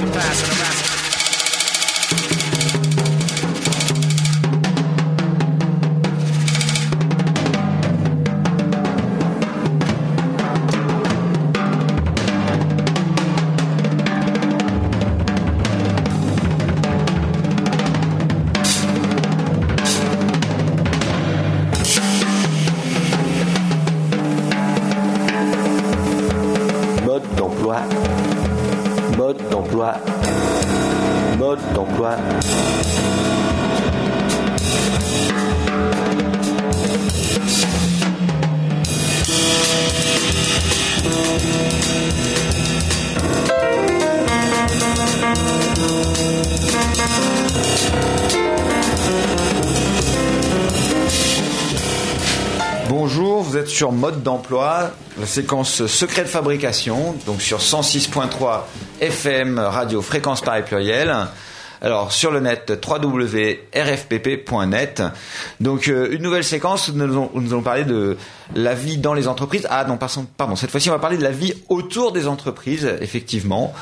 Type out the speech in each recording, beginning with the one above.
Mode d'emploi. Bonjour, vous êtes sur Mode d'emploi, la séquence secret de fabrication, donc sur 106.3 FM Radio Fréquence Paris Pluriel. Alors sur le net www.rfpp.net. Donc une nouvelle séquence où nous allons parler de la vie dans les entreprises. Ah non, pardon. Cette fois-ci, on va parler de la vie autour des entreprises. Effectivement,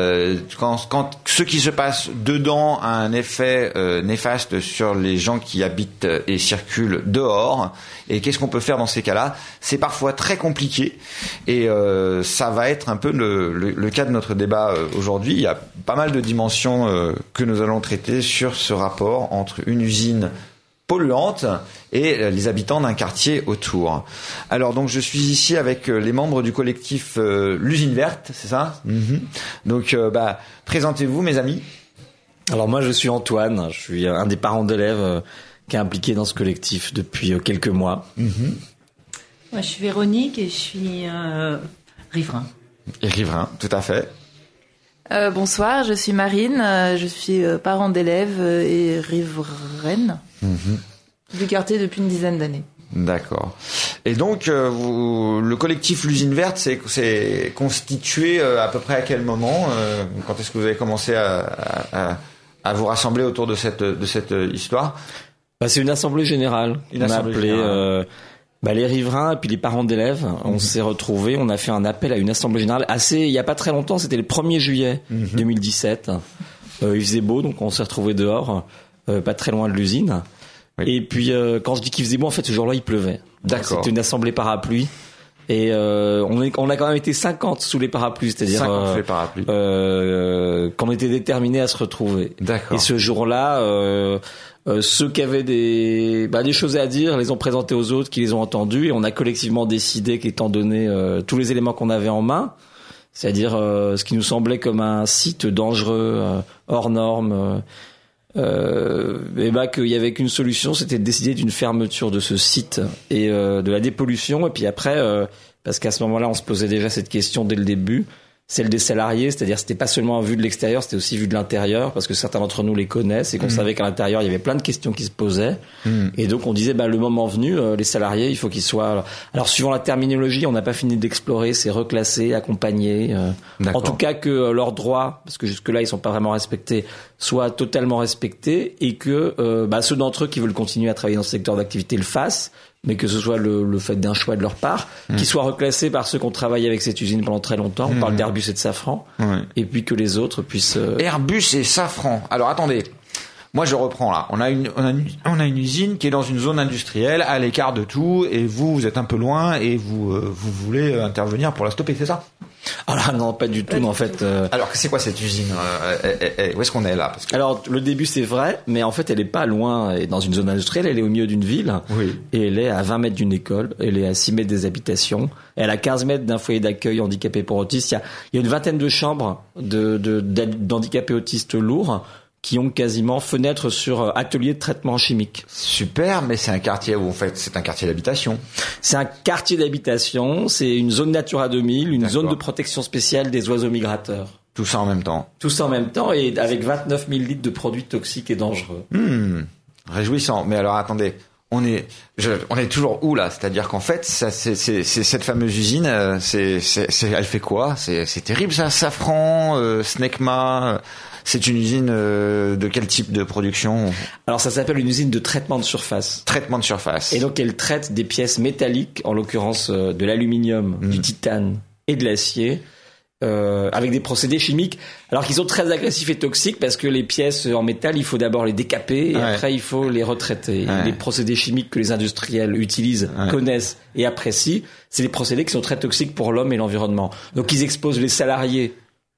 quand ce qui se passe dedans a un effet néfaste sur les gens qui habitent et circulent dehors. Et qu'est-ce qu'on peut faire dans ces cas-là ? C'est parfois très compliqué. Et ça va être un peu le cas de notre débat aujourd'hui. Il y a pas mal de dimensions que nous allons traiter sur ce rapport entre une usine polluante et les habitants d'un quartier autour. Alors donc je suis ici avec les membres du collectif l'usine verte, c'est ça ? Donc présentez-vous mes amis. Alors moi je suis Antoine, je suis un des parents d'élèves qui est impliqué dans ce collectif depuis quelques mois. Moi je suis Véronique et je suis riverain. Et riverain, tout à fait. Bonsoir, je suis Marine, je suis parent d'élèves et riveraine du quartier depuis une dizaine d'années. D'accord. Et donc, le collectif L'usine verte, c'est constitué à peu près à quel moment ? Quand est-ce que vous avez commencé à vous rassembler autour de cette histoire ? C'est une assemblée générale. On a appelé les riverains et puis les parents d'élèves. On s'est retrouvés, on a fait un appel à une assemblée générale il y a pas très longtemps, c'était le 1er juillet 2017. Il faisait beau, donc on s'est retrouvés dehors, pas très loin de l'usine. Oui. Et puis quand je dis qu'il faisait beau, en fait ce jour-là il pleuvait. D'accord. C'était une assemblée parapluie. Et on a quand même été 50 sous les parapluies, c'est-à-dire 50 sous les parapluies. Qu'on était déterminés à se retrouver. D'accord. Et ce jour-là, ceux qui avaient des choses à dire les ont présentés aux autres qui les ont entendus, et on a collectivement décidé qu'étant donné tous les éléments qu'on avait en main, c'est-à-dire ce qui nous semblait comme un site dangereux, hors norme, qu'il y avait qu'une solution, c'était de décider d'une fermeture de ce site et de la dépollution. Et puis après, parce qu'à ce moment-là, on se posait déjà cette question dès le début, celle des salariés, c'est-à-dire c'était pas seulement vu de l'extérieur, c'était aussi vu de l'intérieur, parce que certains d'entre nous les connaissent et qu'on savait qu'à l'intérieur il y avait plein de questions qui se posaient. Et donc on disait le moment venu, les salariés, il faut qu'ils soient. Alors suivant la terminologie, on n'a pas fini d'explorer, c'est reclassé, accompagné. En tout cas que leurs droits, parce que jusque-là ils sont pas vraiment respectés, soient totalement respectés, et que ceux d'entre eux qui veulent continuer à travailler dans ce secteur d'activité le fassent, mais que ce soit le fait d'un choix de leur part, qu'ils soient reclassés par ceux qui ont travaillé avec cette usine pendant très longtemps. On parle d'Airbus et de Safran, et puis que les autres puissent. Airbus et Safran. Alors attendez, moi je reprends là. On a une usine qui est dans une zone industrielle, à l'écart de tout, et vous êtes un peu loin et vous voulez intervenir pour la stopper, c'est ça ? Alors non, pas du tout. En fait. Alors c'est quoi cette usine ? Où est-ce qu'on est là ? Alors le début c'est vrai, mais en fait elle est pas loin. Elle est dans une zone industrielle, elle est au milieu d'une ville, et elle est à 20 mètres d'une école, elle est à 6 mètres des habitations, elle est à 15 mètres d'un foyer d'accueil handicapés pour autistes. Il y a une vingtaine de chambres d'handicapés autistes lourds qui ont quasiment fenêtre sur atelier de traitement chimique. Super, mais c'est un quartier où en fait c'est un quartier d'habitation. C'est un quartier d'habitation, c'est une zone Natura 2000, une zone de protection spéciale des oiseaux migrateurs. Tout ça en même temps. Tout ça en même temps, et avec 29 000 litres de produits toxiques et dangereux. Réjouissant. Mais alors attendez, on est toujours où là ? C'est-à-dire qu'en fait, c'est cette fameuse usine, elle fait quoi ? C'est terrible ça, Safran, Snecma. C'est une usine de quel type de production ? Alors ça s'appelle une usine de traitement de surface. Traitement de surface. Et donc elle traite des pièces métalliques, en l'occurrence de l'aluminium, du titane et de l'acier, avec des procédés chimiques, alors qu'ils sont très agressifs et toxiques parce que les pièces en métal, il faut d'abord les décaper et après il faut les retraiter. Les procédés chimiques que les industriels utilisent, connaissent et apprécient, c'est des procédés qui sont très toxiques pour l'homme et l'environnement. Donc ils exposent les salariés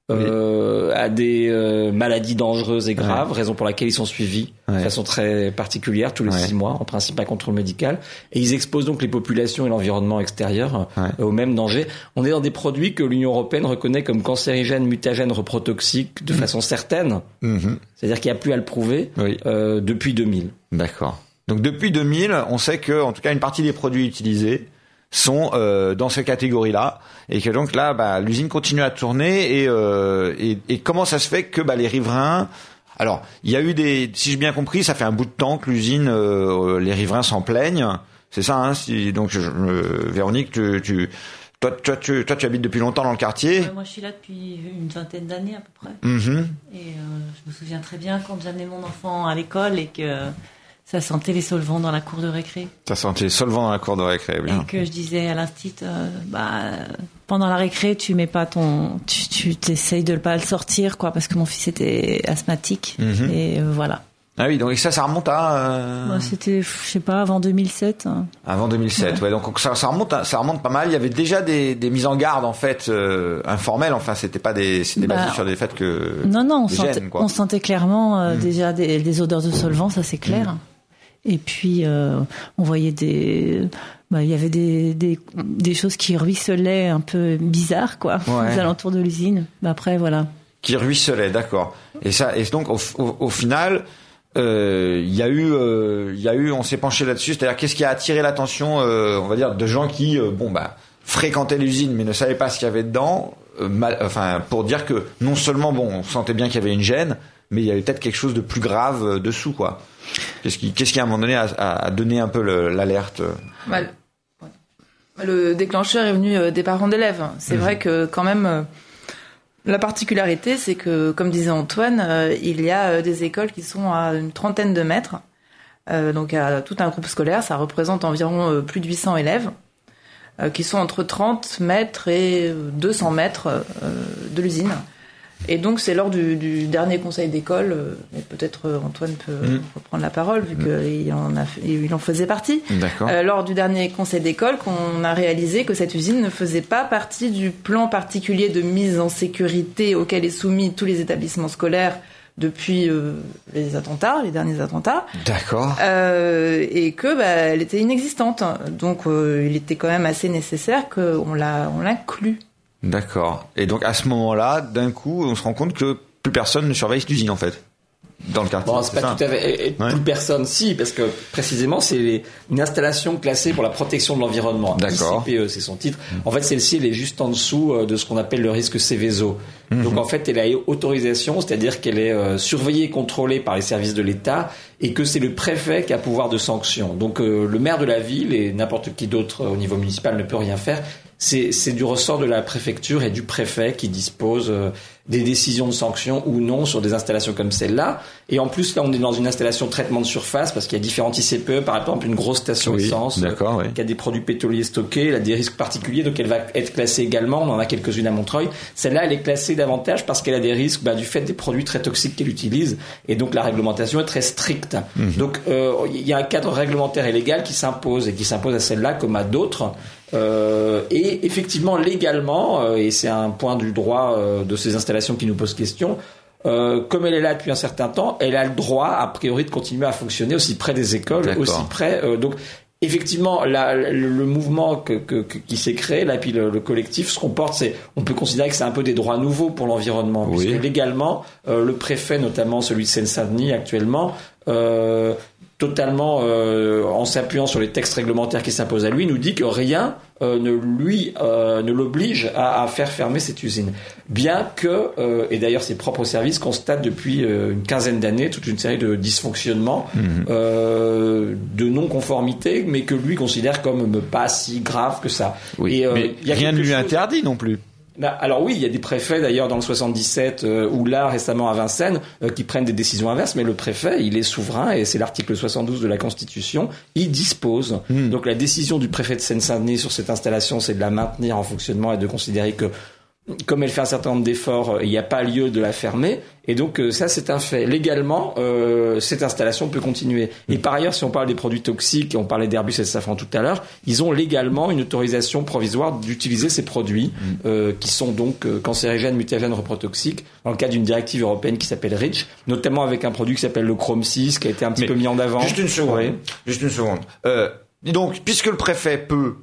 à des maladies dangereuses et graves, raison pour laquelle ils sont suivis de façon très particulière tous les 6 mois, en principe un contrôle médical, et ils exposent donc les populations et l'environnement extérieur au même danger. On est dans des produits que l'Union européenne reconnaît comme cancérigènes, mutagènes, reprotoxiques de façon certaine, c'est-à-dire qu'il n'y a plus à le prouver depuis 2000. D'accord. Donc depuis 2000, on sait que en tout cas une partie des produits utilisés sont dans cette catégorie-là, et que donc là, l'usine continue à tourner, et comment ça se fait que les riverains, alors il y a eu si j'ai bien compris, ça fait un bout de temps que l'usine, les riverains s'en plaignent, c'est ça, hein, donc Véronique, toi tu habites depuis longtemps dans le quartier. Moi je suis là depuis une vingtaine d'années à peu près, et je me souviens très bien quand j'amenais mon enfant à l'école et que ça sentait les solvants dans la cour de récré. Ça sentait les solvants dans la cour de récré, bien. Et que je disais à l'instit, pendant la récré, tu mets pas tu t'essayes de pas le sortir, quoi, parce que mon fils était asthmatique. Et voilà. Ah oui, donc ça remonte à... C'était, je sais pas, avant 2007. Hein. Avant 2007, donc ça remonte pas mal. Il y avait déjà des mises en garde, en fait, informelles. Enfin, c'était basé sur des faits que... Non, on sentait clairement déjà des odeurs de solvants, ça c'est clair. Et puis on voyait il y avait des choses qui ruisselaient un peu bizarres, quoi, aux alentours de l'usine. Après, voilà. Qui ruisselaient, d'accord. Et donc au final, il y a eu, on s'est penché là-dessus. C'est-à-dire, qu'est-ce qui a attiré l'attention, on va dire, de gens qui, fréquentaient l'usine mais ne savaient pas ce qu'il y avait dedans. Pour dire que non seulement, on sentait bien qu'il y avait une gêne, mais il y avait peut-être quelque chose de plus grave dessous, quoi. Qu'est-ce qui à un moment donné a donné un peu l'alerte? Le déclencheur est venu des parents d'élèves. C'est vrai que quand même, la particularité, c'est que, comme disait Antoine, il y a des écoles qui sont à une trentaine de mètres. Donc il y a tout un groupe scolaire, ça représente environ plus de 800 élèves, qui sont entre 30 mètres et 200 mètres de l'usine. Et donc c'est lors du dernier conseil d'école, mais peut-être Antoine peut reprendre la parole vu qu'il en faisait partie. D'accord. Lors du dernier conseil d'école, qu'on a réalisé que cette usine ne faisait pas partie du plan particulier de mise en sécurité auquel est soumis tous les établissements scolaires depuis les derniers attentats. D'accord. Et que elle était inexistante. Donc il était quand même assez nécessaire qu'on l'inclue. D'accord. Et donc à ce moment-là, d'un coup, on se rend compte que plus personne ne surveille cette usine, en fait, dans le quartier. C'est pas tout à fait. Plus personne, si, parce que précisément c'est une installation classée pour la protection de l'environnement. D'accord. ICPE, c'est son titre. En fait, celle-ci, elle est juste en dessous de ce qu'on appelle le risque Céveso. Donc en fait, elle a autorisation, c'est-à-dire qu'elle est surveillée et contrôlée par les services de l'État, et que c'est le préfet qui a pouvoir de sanction. Donc le maire de la ville et n'importe qui d'autre au niveau municipal ne peut rien faire. C'est du ressort de la préfecture et du préfet qui dispose des décisions de sanction ou non sur des installations comme celle-là. Et en plus, là, on est dans une installation de traitement de surface parce qu'il y a différentes ICPE, par exemple une grosse station essence qui a des produits pétroliers stockés, elle a des risques particuliers, donc elle va être classée également. On en a quelques-unes à Montreuil. Celle-là, elle est classée davantage parce qu'elle a des risques du fait des produits très toxiques qu'elle utilise. Et donc, la réglementation est très stricte. Donc, il y a un cadre réglementaire et légal qui s'impose et qui s'impose à celle-là comme à d'autres. Et effectivement, légalement, et c'est un point du droit de ces installations qui nous pose question, comme elle est là depuis un certain temps, elle a le droit, a priori, de continuer à fonctionner aussi près des écoles, aussi près. Donc, effectivement, le mouvement qui s'est créé, là, puis le collectif se comporte, on peut considérer que c'est un peu des droits nouveaux pour l'environnement, puisque légalement, le préfet, notamment celui de Seine-Saint-Denis actuellement, totalement en s'appuyant sur les textes réglementaires qui s'imposent à lui, nous dit que rien ne l'oblige à faire fermer cette usine. Bien que, et d'ailleurs ses propres services constatent depuis une quinzaine d'années toute une série de dysfonctionnements, de non-conformité, mais que lui considère comme pas si grave que ça. Oui, mais rien ne lui interdit non plus. Alors oui, il y a des préfets d'ailleurs dans le 77 ou là récemment à Vincennes qui prennent des décisions inverses, mais le préfet, il est souverain et c'est l'article 72 de la Constitution, il dispose. Donc la décision du préfet de Seine-Saint-Denis sur cette installation, c'est de la maintenir en fonctionnement et de considérer que comme elle fait un certain nombre d'efforts, il n'y a pas lieu de la fermer. Et donc ça, c'est un fait. Légalement, cette installation peut continuer. Et par ailleurs, si on parle des produits toxiques, on parlait d'Airbus et de Safran tout à l'heure, ils ont légalement une autorisation provisoire d'utiliser ces produits qui sont donc cancérigènes, mutagènes, reprotoxiques, dans le cadre d'une directive européenne qui s'appelle REACH, notamment avec un produit qui s'appelle le Chrome 6, qui a été un petit peu mis en avant. Juste une seconde. Oui. Juste une seconde. Donc, puisque le préfet peut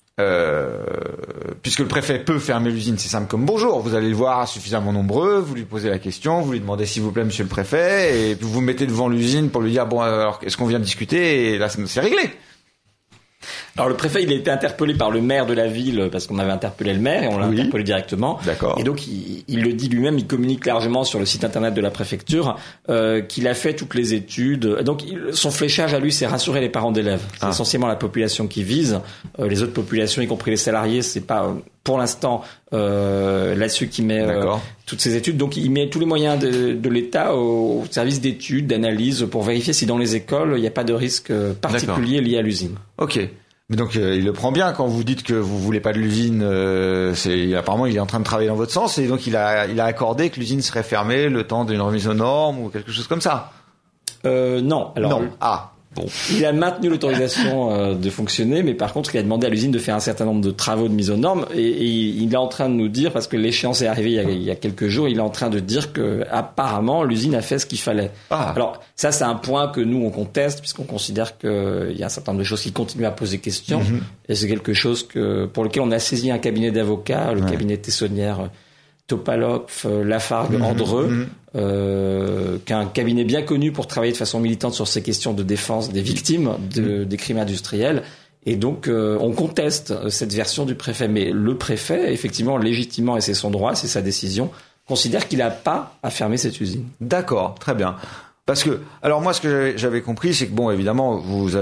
fermer l'usine, c'est simple comme bonjour. Vous allez le voir suffisamment nombreux, vous lui posez la question, vous lui demandez s'il vous plaît, monsieur le préfet, et puis vous vous mettez devant l'usine pour lui dire bon, alors est-ce qu'on vient de discuter, et là c'est réglé. Alors le préfet, il a été interpellé par le maire de la ville parce qu'on avait interpellé le maire et on l'a interpellé directement. D'accord. Et donc il le dit lui-même, il communique largement sur le site internet de la préfecture qu'il a fait toutes les études. Donc son fléchage à lui, c'est rassurer les parents d'élèves. C'est essentiellement la population qui vise. Les autres populations, y compris les salariés, c'est pas pour l'instant là-dessus qu'il met toutes ces études. Donc il met tous les moyens de l'État au service d'études, d'analyse pour vérifier si dans les écoles il n'y a pas de risque particulier lié à l'usine. Ok. Mais donc il le prend bien quand vous dites que vous voulez pas de l'usine. Apparemment il est en train de travailler dans votre sens et donc il a accordé que l'usine serait fermée le temps d'une remise aux normes ou quelque chose comme ça. Non. Alors, non. Bon. Il a maintenu l'autorisation de fonctionner, mais par contre, il a demandé à l'usine de faire un certain nombre de travaux de mise aux normes, et il est en train de nous dire, parce que l'échéance est arrivée il y a quelques jours, il est en train de dire que apparemment l'usine a fait ce qu'il fallait. Alors ça, c'est un point que nous on conteste, puisqu'on considère qu'il y a un certain nombre de choses qui continuent à poser question, et c'est quelque chose pour lequel on a saisi un cabinet d'avocats, le cabinet Tessonnière, Topalov, Lafargue, Andreux, qui est un cabinet bien connu pour travailler de façon militante sur ces questions de défense des victimes des crimes industriels. Et donc, on conteste cette version du préfet. Mais le préfet, effectivement, légitimement, et c'est son droit, c'est sa décision, considère qu'il n'a pas à fermer cette usine. D'accord, très bien. Parce que, alors moi, ce que j'avais compris, c'est que bon, évidemment, vous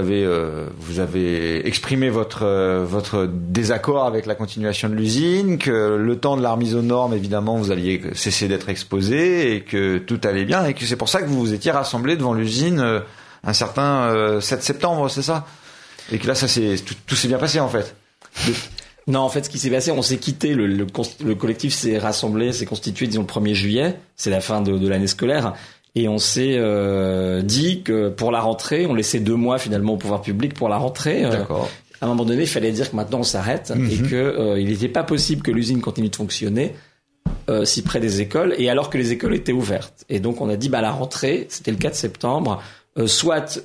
avez exprimé votre désaccord avec la continuation de l'usine, que le temps de la remise aux normes, évidemment, vous alliez cesser d'être exposé et que tout allait bien et que c'est pour ça que vous vous étiez rassemblés devant l'usine un certain 7 septembre, c'est ça? Et que là, tout s'est bien passé en fait. Non, en fait, ce qui s'est passé, on s'est quitté, le collectif s'est rassemblé, s'est constitué, disons, le 1er juillet, c'est la fin de l'année scolaire. Et on s'est dit que pour la rentrée, on laissait 2 mois finalement au pouvoir public pour la rentrée. D'accord. À un moment donné, il fallait dire que maintenant on s'arrête et que il n'était pas possible que l'usine continue de fonctionner si près des écoles et alors que les écoles étaient ouvertes. Et donc on a dit la rentrée, c'était le 4 septembre, soit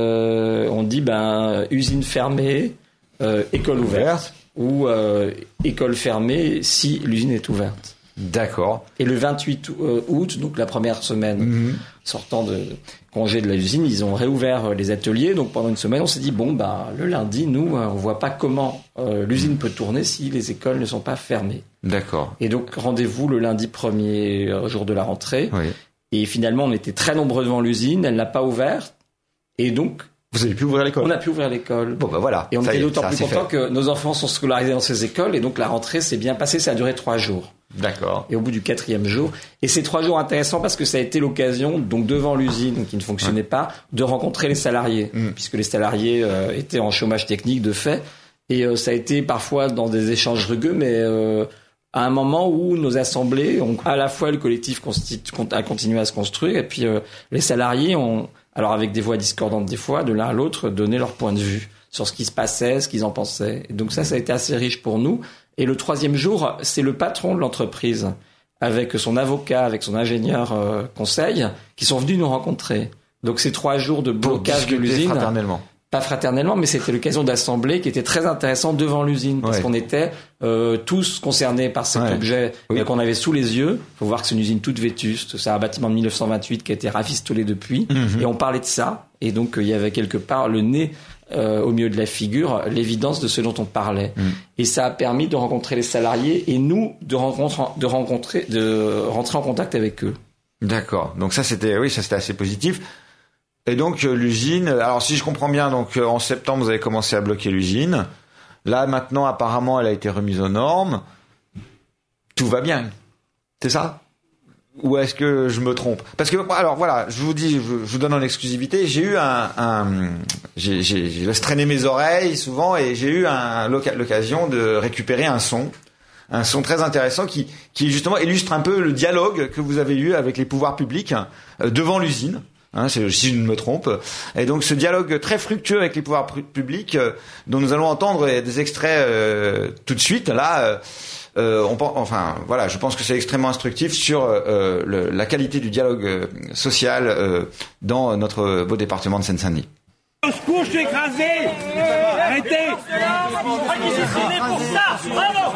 on dit usine fermée, école ouverte ou école fermée si l'usine est ouverte. D'accord. Et le 28 août, donc la première semaine sortant de congé de l'usine, ils ont réouvert les ateliers. Donc pendant une semaine, on s'est dit le lundi, nous, on voit pas comment l'usine peut tourner si les écoles ne sont pas fermées. D'accord. Et donc rendez-vous le lundi premier jour de la rentrée. Oui. Et finalement, on était très nombreux devant l'usine, elle n'a pas ouvert. Et donc vous avez pu ouvrir l'école. On a pu ouvrir l'école. Bon voilà. Et on était d'autant plus contents que nos enfants sont scolarisés dans ces écoles et donc la rentrée s'est bien passée. Ça a duré 3 jours. D'accord. Et au bout du 4e jour, et ces 3 jours intéressants parce que ça a été l'occasion, donc devant l'usine qui ne fonctionnait pas, de rencontrer les salariés, puisque les salariés étaient en chômage technique de fait, et ça a été parfois dans des échanges rugueux, mais à un moment où nos assemblées ont à la fois le collectif a continué à se construire, et puis les salariés ont, alors avec des voix discordantes des fois, de l'un à l'autre, donné leur point de vue sur ce qui se passait, ce qu'ils en pensaient. Et donc ça a été assez riche pour nous. Et le 3e jour, c'est le patron de l'entreprise, avec son avocat, avec son ingénieur conseil, qui sont venus nous rencontrer. Donc ces 3 jours de blocage de l'usine. Fraternellement. Pas fraternellement, mais c'était l'occasion d'assemblée qui était très intéressante devant l'usine, parce qu'on était tous concernés par cet objet qu'on avait sous les yeux. Il faut voir que c'est une usine toute vétuste. C'est un bâtiment de 1928 qui a été rafistolé depuis. Et on parlait de ça. Et donc il y avait quelque part le nez au milieu de la figure, l'évidence de ce dont on parlait. Et ça a permis de rencontrer les salariés et nous de rentrer en contact avec eux. D'accord. Donc ça c'était assez positif. Et donc l'usine, alors si je comprends bien, donc en septembre vous avez commencé à bloquer l'usine. Là maintenant apparemment elle a été remise aux normes. Tout va bien. C'est ça ? Ou est-ce que je me trompe? Parce que alors voilà, je vous donne en exclusivité, j'ai eu je laisse traîner mes oreilles souvent et j'ai eu l'occasion de récupérer un son un son très intéressant qui justement illustre un peu le dialogue que vous avez eu avec les pouvoirs publics devant l'usine. Si je ne me trompe. Et donc ce dialogue très fructueux avec les pouvoirs publics, dont nous allons entendre des extraits tout de suite. Là, je pense que c'est extrêmement instructif sur la qualité du dialogue social dans notre beau département de Seine-Saint-Denis. Au secours, je suis écrasé. Arrêtez. Pour ça. Bravo.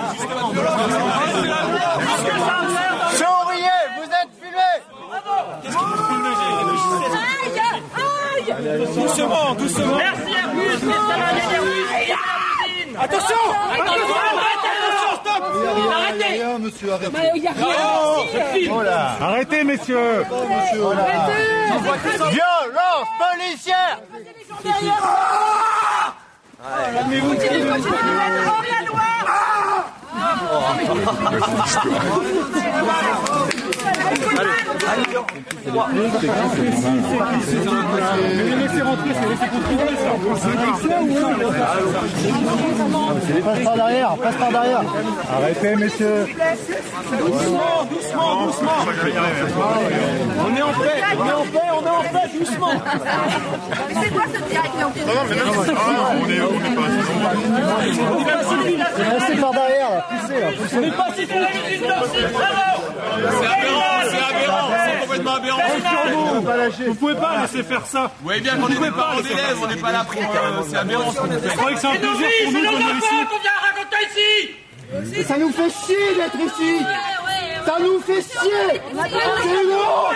Souriez, vous êtes filmés. Doucement. Merci à vous. Attention. Stop. Arrêtez. Monsieur, arrêtez. Il y a rien. Arrêtez, messieurs. Violence policière. Calmez-vous. Laissez rentrer, c'est laisser contrôler ça. Passe par derrière. Arrêtez, messieurs. Doucement. On est en paix, doucement. Mais c'est quoi ce directeur? Restez par derrière, là. Poussez, là. On est pas si fait la usine d'Orcy, bravo. C'est aberrant, c'est complètement aberrant. Vous pouvez pas laisser faire ça. Vous voyez bien qu'on est des parents d'élèves, on n'est pas là pour... c'est aberrant ce qu'on fait. Je croyais que c'est un plaisir pour nous de venir ici. Qu'on vient raconter ici. Ça nous fait chier d'être ici. Ça nous fait chier. C'est long.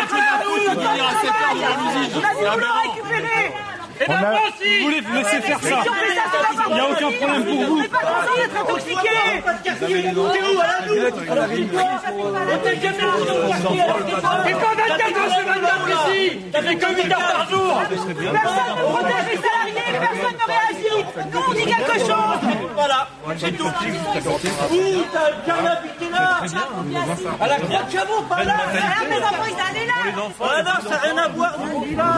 C'est aberrant. Et ben moi aussi. Vous voulez laisser faire ça. Il n'y a aucun problème pour vous. On n'est pas censé être intoxiqué. T'es où à la douche? Et quand 24 heures sur 24 ici, t'as fait que 8 heures par jour. Personne ne protège les salariés, personne ne réagit. Nous, on dit quelque chose. Voilà, c'est tout. Où t'as bien habité là? À la Croix de Chabot, pas là. Mes enfants, ils allaient là. Voilà, ça n'a rien à voir. Nous, on dit là.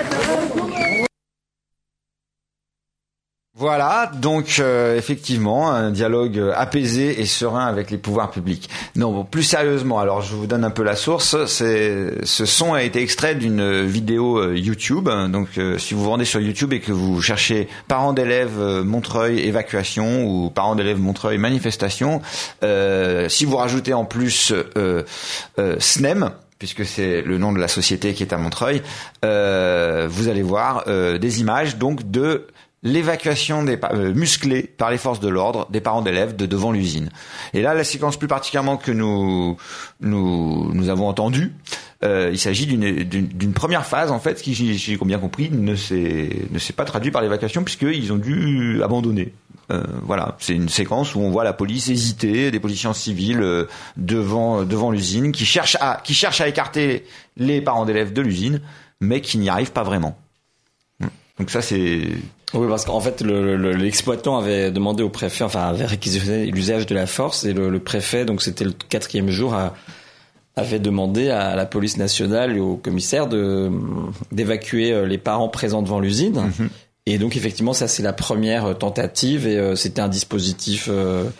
Voilà, donc effectivement, un dialogue apaisé et serein avec les pouvoirs publics. Non, bon, plus sérieusement, alors je vous donne un peu la source. Ce son a été extrait d'une vidéo YouTube. Donc, si vous vous rendez sur YouTube et que vous cherchez parents d'élèves Montreuil évacuation ou parents d'élèves Montreuil manifestation, si vous rajoutez en plus SNEM, puisque c'est le nom de la société qui est à Montreuil, vous allez voir des images donc de l'évacuation musclée par les forces de l'ordre des parents d'élèves de devant l'usine. Et là, la séquence plus particulièrement que nous avons entendue, il s'agit d'une première phase en fait qui, j'ai bien compris, ne s'est pas traduite par l'évacuation puisqu'ils ont dû abandonner. Voilà, c'est une séquence où on voit la police hésiter, des policiers en civil devant l'usine qui cherchent à écarter les parents d'élèves de l'usine, mais qui n'y arrivent pas vraiment. Donc ça c'est... Oui, parce qu'en fait, l'exploitant avait demandé au préfet, avait réquisitionné l'usage de la force, et le préfet, donc c'était le 4e jour, avait demandé à la police nationale et au commissaire d'évacuer les parents présents devant l'usine. Mm-hmm. Et donc effectivement, ça c'est la première tentative, et c'était un dispositif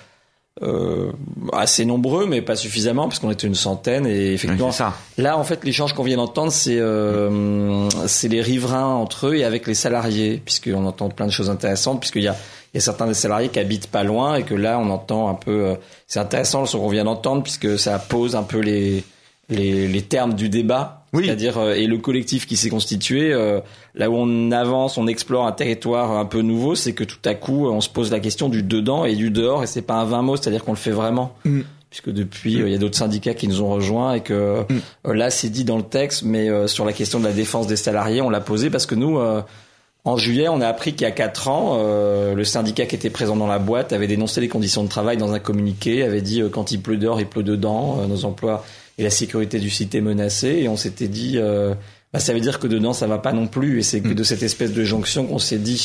assez nombreux, mais pas suffisamment, parce qu'on était une centaine, et effectivement, oui, ça. Là, en fait, l'échange qu'on vient d'entendre, c'est les riverains entre eux et avec les salariés, puisqu'on entend plein de choses intéressantes, puisqu'il y a certains des salariés qui habitent pas loin, et que là, on entend un peu, c'est intéressant ce qu'on vient d'entendre, puisque ça pose un peu les termes du débat. Oui. C'est-à-dire, et le collectif qui s'est constitué, là où on avance, on explore un territoire un peu nouveau, c'est que tout à coup, on se pose la question du dedans et du dehors, et c'est pas un vain mot, c'est-à-dire qu'on le fait vraiment. Mm. Puisque depuis, il y a d'autres syndicats qui nous ont rejoints, et que là, c'est dit dans le texte, mais sur la question de la défense des salariés, on l'a posé parce que nous, en juillet, on a appris qu'il y a 4 ans, le syndicat qui était présent dans la boîte avait dénoncé les conditions de travail dans un communiqué, avait dit quand il pleut dehors, il pleut dedans, nos emplois et la sécurité du site est menacée, et on s'était dit ça veut dire que dedans ça va pas non plus, et c'est que de cette espèce de jonction qu'on s'est dit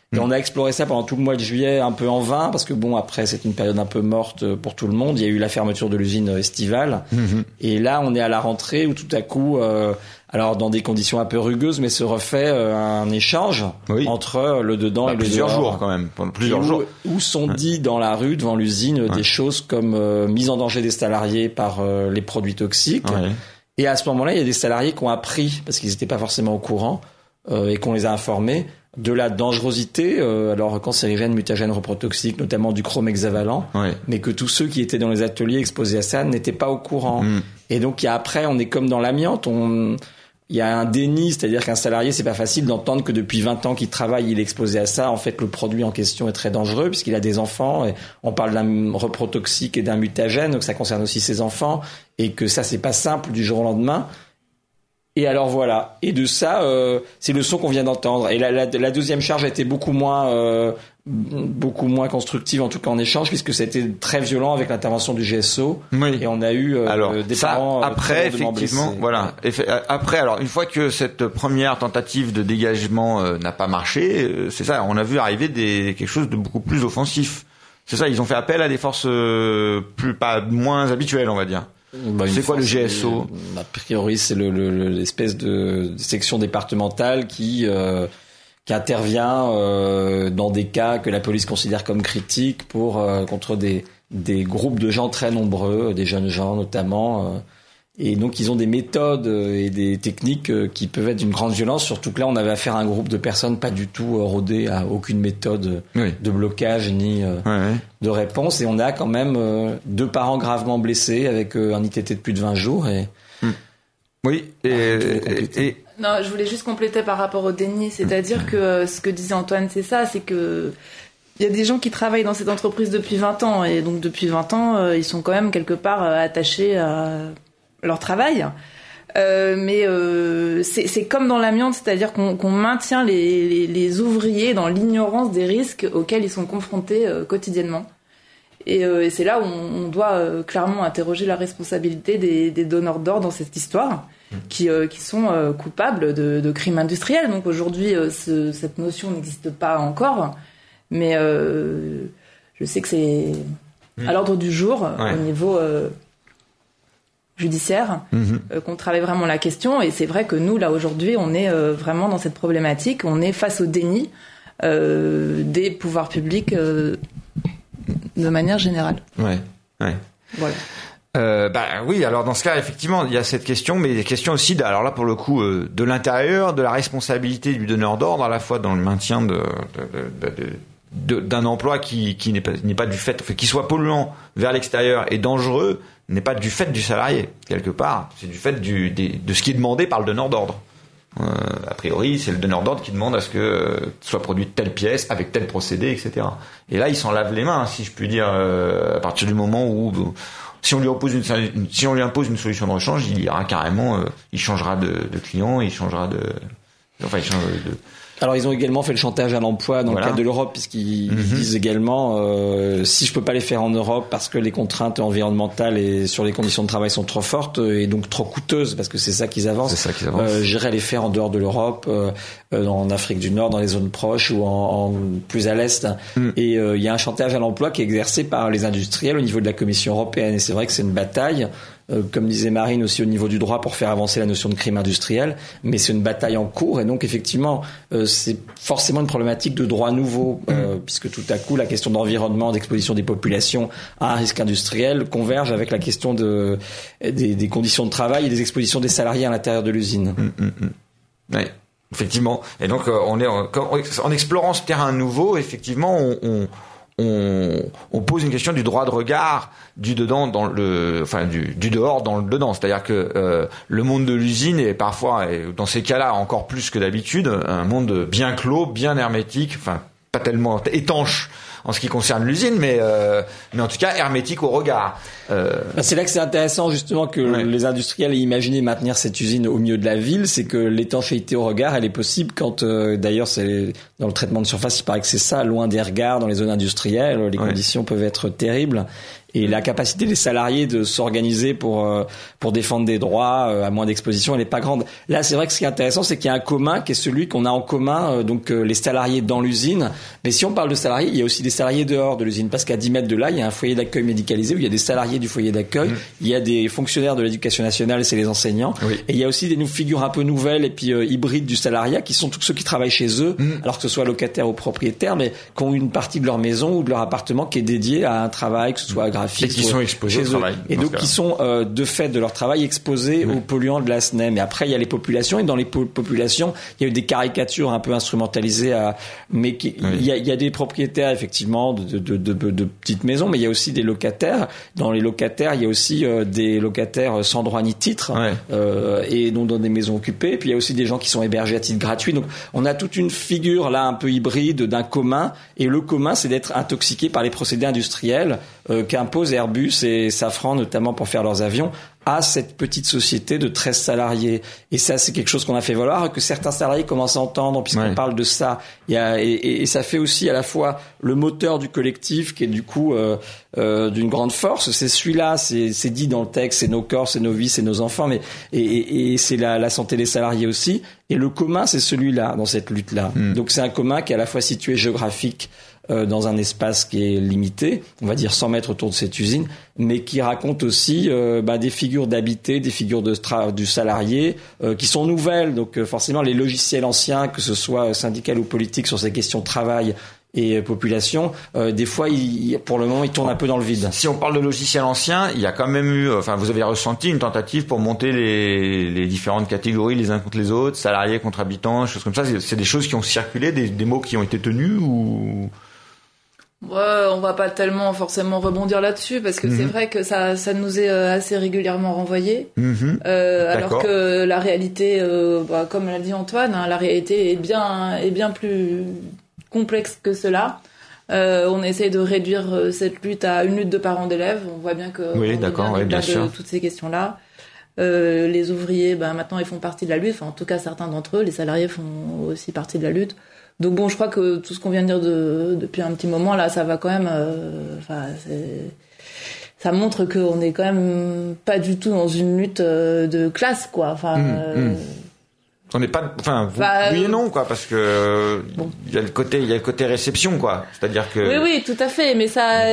Et on a exploré ça pendant tout le mois de juillet, un peu en vain, parce que bon, après, c'est une période un peu morte pour tout le monde. Il y a eu la fermeture de l'usine estivale. Et là, on est à la rentrée où tout à coup, alors dans des conditions un peu rugueuses, mais se refait un échange entre le dedans et le plusieurs dehors. Jours quand même, pendant plusieurs jours. Où sont dit dans la rue, devant l'usine, des choses comme mise en danger des salariés par les produits toxiques. Et à ce moment-là, il y a des salariés qui ont appris, parce qu'ils n'étaient pas forcément au courant, et qu'on les a informés, de la dangerosité, alors cancérigène, mutagène, reprotoxique, notamment du chrome hexavalent, mais que tous ceux qui étaient dans les ateliers exposés à ça n'étaient pas au courant. Et donc après, on est comme dans l'amiante, il y a un déni, c'est-à-dire qu'un salarié, c'est pas facile d'entendre que depuis 20 ans qu'il travaille, il est exposé à ça. En fait, le produit en question est très dangereux puisqu'il a des enfants. Et on parle d'un reprotoxique et d'un mutagène, donc ça concerne aussi ses enfants, et que ça, c'est pas simple du jour au lendemain. Et alors voilà. Et de ça, c'est le son qu'on vient d'entendre. Et la deuxième charge a été beaucoup moins constructive, en tout cas en échange, puisque c'était très violent avec l'intervention du GSO. Et on a eu des parents après, effectivement, blessés. Voilà. Après, alors une fois que cette première tentative de dégagement n'a pas marché, c'est ça. On a vu arriver quelque chose de beaucoup plus offensif. C'est ça. Ils ont fait appel à des forces moins habituelles, on va dire. C'est quoi le GSO? A priori, c'est l'espèce de section départementale qui intervient dans des cas que la police considère comme critiques contre des groupes de gens très nombreux, des jeunes gens notamment. Et donc, ils ont des méthodes et des techniques qui peuvent être d'une grande violence, surtout que là, on avait affaire à un groupe de personnes pas du tout rodées à aucune méthode de blocage ni de réponse. Et on a quand même 2 parents gravement blessés avec un ITT de plus de 20 jours. Et... Oui, et... Non, je voulais juste compléter par rapport au déni. C'est-à-dire que ce que disait Antoine, c'est ça, c'est que il y a des gens qui travaillent dans cette entreprise depuis 20 ans. Et donc, depuis 20 ans, ils sont quand même quelque part attachés à leur travail, mais c'est comme dans l'amiante, c'est-à-dire qu'on maintient les ouvriers dans l'ignorance des risques auxquels ils sont confrontés quotidiennement. Et c'est là où on doit clairement interroger la responsabilité des donneurs d'ordre dans cette histoire, qui sont coupables de crimes industriels. Donc aujourd'hui, cette notion n'existe pas encore, mais je sais que c'est à l'ordre du jour au niveau judiciaire qu'on travaille vraiment la question. Et c'est vrai que nous, là, aujourd'hui, on est vraiment dans cette problématique. On est face au déni des pouvoirs publics de manière générale. Voilà. Oui, alors dans ce cas, effectivement, il y a cette question, mais des questions aussi, alors là, pour le coup, de l'intérieur, de la responsabilité du donneur d'ordre, à la fois dans le maintien d'un emploi qui n'est pas du fait, qui soit polluant vers l'extérieur et dangereux, n'est pas du fait du salarié, quelque part. C'est du fait de ce qui est demandé par le donneur d'ordre. A priori, c'est le donneur d'ordre qui demande à ce que soit produite telle pièce, avec tel procédé, etc. Et là, il s'en lave les mains, si je puis dire, à partir du moment où, si on lui impose une solution de rechange, il ira carrément, il changera de client, il change de... Alors ils ont également fait le chantage à l'emploi dans le cadre de l'Europe, puisqu'ils disent également si je peux pas les faire en Europe parce que les contraintes environnementales et sur les conditions de travail sont trop fortes et donc trop coûteuses, parce que c'est ça qu'ils avancent. J'irai les faire en dehors de l'Europe, en Afrique du Nord, dans les zones proches ou en plus à l'est. Et il y a un chantage à l'emploi qui est exercé par les industriels au niveau de la Commission européenne. Et c'est vrai que c'est une bataille. Comme disait Marine, aussi au niveau du droit pour faire avancer la notion de crime industriel, mais c'est une bataille en cours et donc effectivement c'est forcément une problématique de droit nouveau puisque tout à coup la question d'environnement, d'exposition des populations à un risque industriel converge avec la question des conditions de travail et des expositions des salariés à l'intérieur de l'usine. Oui, effectivement. Et donc en explorant ce terrain nouveau, effectivement, on pose une question du droit de regard du dedans dans du dehors dans le dedans. C'est-à-dire que le monde de l'usine est parfois, et dans ces cas-là encore plus que d'habitude, un monde bien clos, bien hermétique, enfin pas tellement étanche en ce qui concerne l'usine, mais en tout cas hermétique au regard. C'est là que c'est intéressant justement que les industriels aient imaginé maintenir cette usine au milieu de la ville, c'est que l'étanchéité au regard, elle est possible quand, d'ailleurs, c'est dans le traitement de surface, il paraît que c'est ça, loin des regards dans les zones industrielles, les conditions peuvent être terribles. Et la capacité des salariés de s'organiser pour défendre des droits à moins d'exposition, elle est pas grande. Là, c'est vrai que ce qui est intéressant, c'est qu'il y a un commun qui est celui qu'on a en commun, les salariés dans l'usine. Mais si on parle de salariés, il y a aussi des salariés dehors de l'usine, parce qu'à 10 mètres de là, il y a un foyer d'accueil médicalisé où il y a des salariés du foyer d'accueil, il y a des fonctionnaires de l'éducation nationale, c'est les enseignants, et il y a aussi des figures un peu nouvelles et puis hybrides du salariat, qui sont tous ceux qui travaillent chez eux, alors que ce soit locataires ou propriétaires, mais qui ont une partie de leur maison ou de leur appartement qui est dédiée à un travail, que ce soit graphique, et qui sont exposés au travail. Et donc qui sont de fait de leur travail exposés aux polluants de la SNEM. Et après, il y a les populations, et dans les populations, il y a eu des caricatures un peu instrumentalisées, mais il y a des propriétaires effectivement de petites maisons, mais il y a aussi des locataires. Dans les locataires, il y a aussi des locataires sans droit ni titre, et donc dans des maisons occupées. Et puis il y a aussi des gens qui sont hébergés à titre gratuit. Donc on a toute une figure là un peu hybride d'un commun, et le commun, c'est d'être intoxiqué par les procédés industriels qu'imposent Airbus et Safran, notamment pour faire leurs avions, à cette petite société de 13 salariés. Et ça, c'est quelque chose qu'on a fait valoir, que certains salariés commencent à entendre, puisqu'on parle de ça. Et ça fait aussi à la fois le moteur du collectif, qui est du coup d'une grande force. C'est celui-là, c'est dit dans le texte, c'est nos corps, c'est nos vies, c'est nos enfants, mais et c'est la santé des salariés aussi. Et le commun, c'est celui-là, dans cette lutte-là. Donc c'est un commun qui est à la fois situé géographique, dans un espace qui est limité, on va dire 100 mètres autour de cette usine, mais qui raconte aussi des figures d'habité, des figures du salarié qui sont nouvelles. Donc forcément, les logiciels anciens, que ce soit syndical ou politique, sur ces questions de travail et population, des fois, pour le moment, ils tournent un peu dans le vide. Si on parle de logiciels anciens, il y a quand même eu, vous avez ressenti une tentative pour monter les différentes catégories les uns contre les autres, salariés contre habitants, choses comme ça. C'est des choses qui ont circulé, des mots qui ont été tenus ou... On va pas tellement forcément rebondir là-dessus, parce que c'est vrai que ça nous est assez régulièrement renvoyé, alors que la réalité, comme l'a dit Antoine, la réalité est bien plus complexe que cela. On essaye de réduire cette lutte à une lutte de parents d'élèves. On voit bien que bien sûr. de toutes ces questions-là. Les ouvriers, maintenant, ils font partie de la lutte. Enfin, en tout cas, certains d'entre eux, les salariés font aussi partie de la lutte. Donc bon, je crois que tout ce qu'on vient de dire depuis un petit moment là, ça va quand même. Ça montre qu'on est quand même pas du tout dans une lutte de classe, quoi. On n'est pas, oui et non, quoi, parce que il y a le côté réception, quoi. C'est-à-dire que oui, tout à fait, mais ça.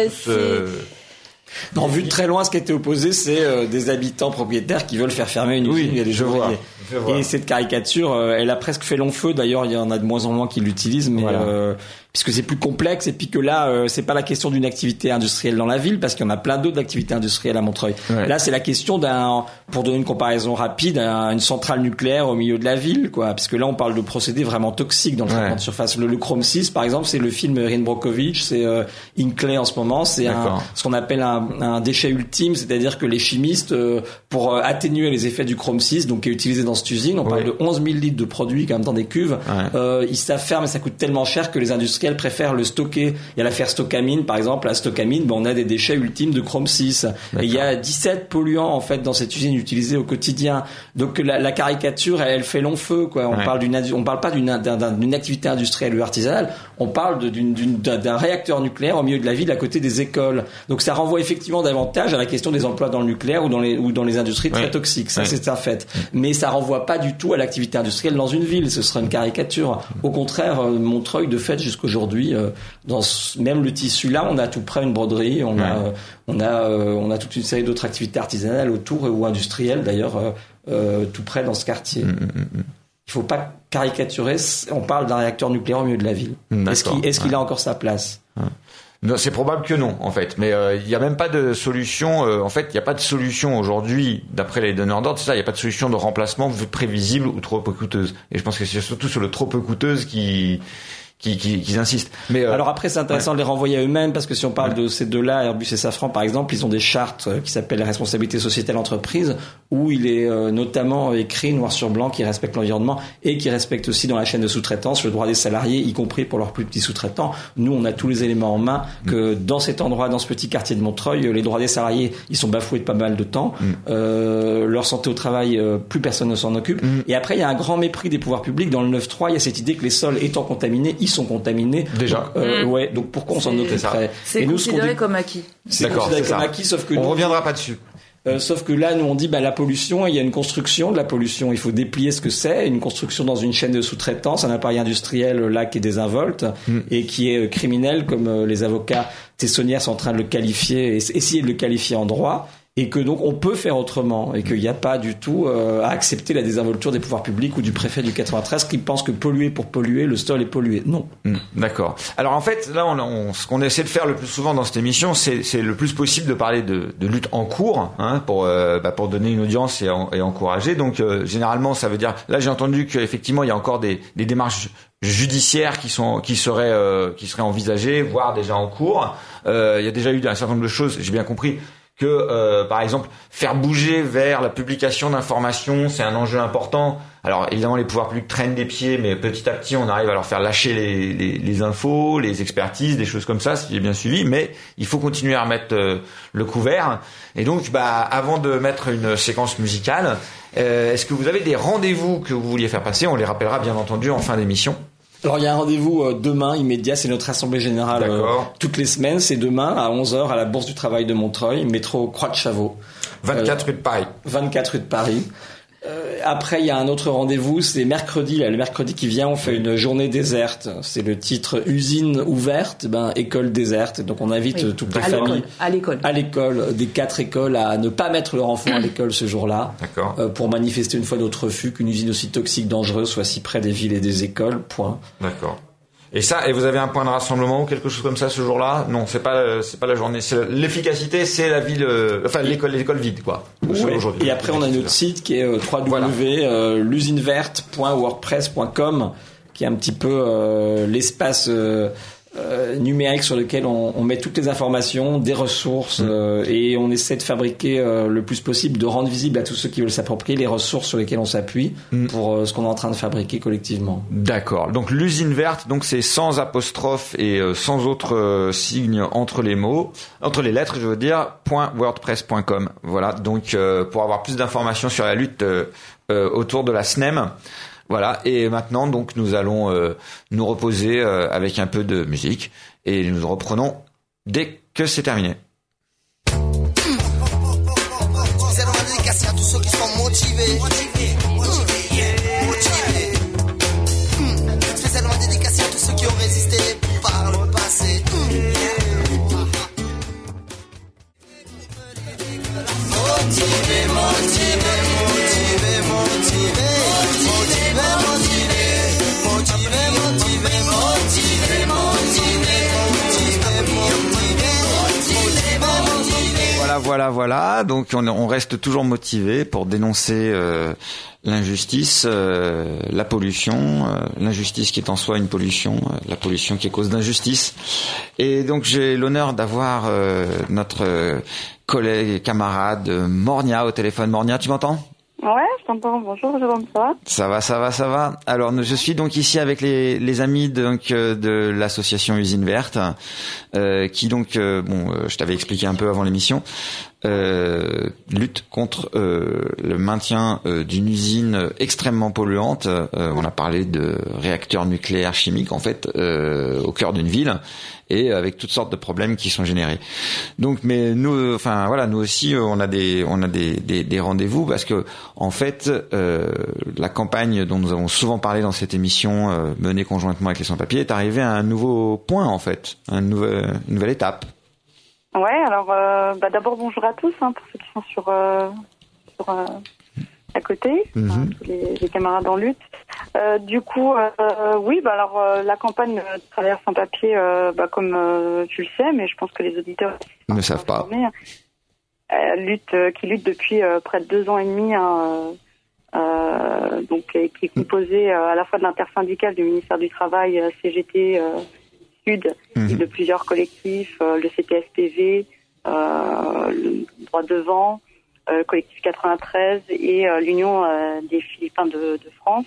Non, vu de très loin, ce qui a été opposé, c'est des habitants propriétaires qui veulent faire fermer une usine. Il y a des ouvriers. Et cette caricature, elle a presque fait long feu. D'ailleurs, il y en a de moins en moins qui l'utilisent, mais puisque c'est plus complexe, et puis que là, c'est pas la question d'une activité industrielle dans la ville, parce qu'il y en a plein d'autres activités industrielles à Montreuil. Là, c'est la question pour donner une comparaison rapide, une centrale nucléaire au milieu de la ville, quoi. Puisque là, on parle de procédés vraiment toxiques dans le traitement de surface. Le Chrome 6, par exemple, c'est le film Erin Brockovich, c'est Hinkley en ce moment, c'est ce qu'on appelle un déchet ultime, c'est-à-dire que les chimistes, pour atténuer les effets du Chrome 6, donc qui est utilisé dans cette usine, on parle de 11 000 litres de produits quand même dans des cuves, ils savent faire, mais ça coûte tellement cher que les industriels préfèrent le stocker. Il y a l'affaire Stocamine, par exemple. La Stocamine, on a des déchets ultimes de Chrome 6. Et il y a 17 polluants, en fait, dans cette usine utilisée au quotidien. Donc, la caricature, elle fait long feu, quoi. On parle pas d'une activité industrielle ou artisanale. On parle d'un réacteur nucléaire au milieu de la ville, à côté des écoles. Donc, ça renvoie effectivement davantage à la question des emplois dans le nucléaire ou dans les industries très toxiques. Ça, c'est un fait. Mais ça renvoie pas du tout à l'activité industrielle dans une ville. Ce serait une caricature. Au contraire, Montreuil, de fait, jusqu'aujourd'hui, même le tissu là, on a tout près une broderie, on a toute une série d'autres activités artisanales autour ou industrielles d'ailleurs, tout près dans ce quartier. Il faut pas caricaturer. On parle d'un réacteur nucléaire au milieu de la ville. Est-ce qu'il a encore sa place? Non, c'est probable que non, en fait. Mais il n'y a même pas de solution. En fait, il n'y a pas de solution aujourd'hui, d'après les donneurs d'ordre. C'est ça, il n'y a pas de solution de remplacement prévisible ou trop peu coûteuse. Et je pense que c'est surtout sur le trop peu coûteuse qu'ils insistent. Mais alors après, c'est intéressant de les renvoyer à eux-mêmes, parce que si on parle de ces deux-là, Airbus et Safran par exemple, ils ont des chartes qui s'appellent la responsabilité sociétale entreprise, où il est notamment écrit noir sur blanc qu'ils respectent l'environnement et qu'ils respectent aussi dans la chaîne de sous-traitance le droit des salariés, y compris pour leurs plus petits sous-traitants. Nous, on a tous les éléments en main que dans cet endroit, dans ce petit quartier de Montreuil, les droits des salariés, ils sont bafoués de pas mal de temps. Leur santé au travail, plus personne ne s'en occupe. Et après, il y a un grand mépris des pouvoirs publics. Dans le 9.3, il y a cette idée que les sols étant contaminés, ils sont contaminés. Déjà. Donc pourquoi on s'en occuperait? C'est considéré comme acquis. C'est considéré comme acquis, sauf que on reviendra pas dessus. Sauf que là, nous on dit la pollution, il y a une construction de la pollution, il faut déplier ce que c'est, une construction dans une chaîne de sous-traitance, un appareil industriel là qui est désinvolte et qui est criminel, comme les avocats tessonnières sont en train de le qualifier, essayer de le qualifier en droit. Et que donc on peut faire autrement et qu'il n'y a pas du tout à accepter la désinvolture des pouvoirs publics ou du préfet du 93 qui pense que polluer pour polluer, le sol est pollué. Non. D'accord. Alors en fait, là, ce qu'on essaie de faire le plus souvent dans cette émission, c'est le plus possible de parler de lutte en cours, pour donner une audience et encourager. Donc généralement, ça veut dire, là j'ai entendu qu'effectivement il y a encore des démarches judiciaires qui seraient envisagées, voire déjà en cours. Il y a déjà eu un certain nombre de choses, j'ai bien compris. Que par exemple faire bouger vers la publication d'informations, c'est un enjeu important. Alors évidemment les pouvoirs publics traînent des pieds, mais petit à petit on arrive à leur faire lâcher les infos, les expertises, des choses comme ça, si j'ai bien suivi. Mais il faut continuer à remettre le couvert. Et donc avant de mettre une séquence musicale, est-ce que vous avez des rendez-vous que vous vouliez faire passer? On les rappellera bien entendu en fin d'émission. Alors il y a un rendez-vous demain immédiat, c'est notre assemblée générale toutes les semaines, c'est demain à 11h à la Bourse du Travail de Montreuil, métro Croix de Chavaux. 24 rue de Paris. 24 rue de Paris. Après, il y a un autre rendez-vous, c'est mercredi. Le mercredi qui vient, on fait une journée déserte. C'est le titre Usine ouverte, école déserte. Donc, on invite toutes les familles à l'école des 4 écoles à ne pas mettre leur enfant à l'école ce jour-là. D'accord. Pour manifester une fois notre refus qu'une usine aussi toxique, dangereuse soit si près des villes et des écoles. Point. D'accord. Et vous avez un point de rassemblement ou quelque chose comme ça ce jour-là? Non, c'est pas la journée. L'efficacité, c'est la ville, l'école vide, quoi. Et après, on a notre site qui est www.lusineverte.wordpress.com, qui est un petit peu l'espace numérique sur lequel on met toutes les informations, des ressources, et on essaie de fabriquer le plus possible, de rendre visible à tous ceux qui veulent s'approprier les ressources sur lesquelles on s'appuie pour ce qu'on est en train de fabriquer collectivement. D'accord. Donc l'usine verte, donc c'est sans apostrophe et sans autre signe entre les lettres, je veux dire, .wordpress.com. Voilà. Donc pour avoir plus d'informations sur la lutte autour de la SNEM. Voilà, et maintenant donc nous allons nous reposer avec un peu de musique et nous reprenons dès que c'est terminé. Spécialement dédicacé à tous ceux qui sont motivés. Spécialement dédicacé à tous ceux qui ont résisté par le passé. Voilà. Donc on reste toujours motivé pour dénoncer l'injustice, la pollution, l'injustice qui est en soi une pollution, la pollution qui est cause d'injustice. Et donc j'ai l'honneur d'avoir notre collègue et camarade Mornia au téléphone. Mornia, tu m'entends? Ouais, je t'entends. Bonjour, Jérôme, ça va? Ça va. Alors, je suis donc ici avec les amis de l'association Usine Verte, qui donc, je t'avais expliqué un peu avant l'émission, lutte contre le maintien d'une usine extrêmement polluante. On a parlé de réacteurs nucléaires chimiques, en fait, au cœur d'une ville, et avec toutes sortes de problèmes qui sont générés. Donc, mais nous, nous aussi, on a des rendez-vous parce que, en fait, la campagne dont nous avons souvent parlé dans cette émission, menée conjointement avec les sans-papiers, est arrivée à un nouveau point, en fait, une nouvelle étape. Ouais, alors d'abord bonjour à tous, pour ceux qui sont sur à côté, tous les camarades en lutte. Du coup, la campagne Travailleurs sans papier, comme tu le sais, mais je pense que les auditeurs ne savent pas. Qui lutte depuis près de 2 ans et demi, qui est composée à la fois de l'intersyndicale du ministère du Travail, CGT Sud, et de plusieurs collectifs, le CTSPV, le Droit Devant, Collectif 93 et l'Union des Philippins de France,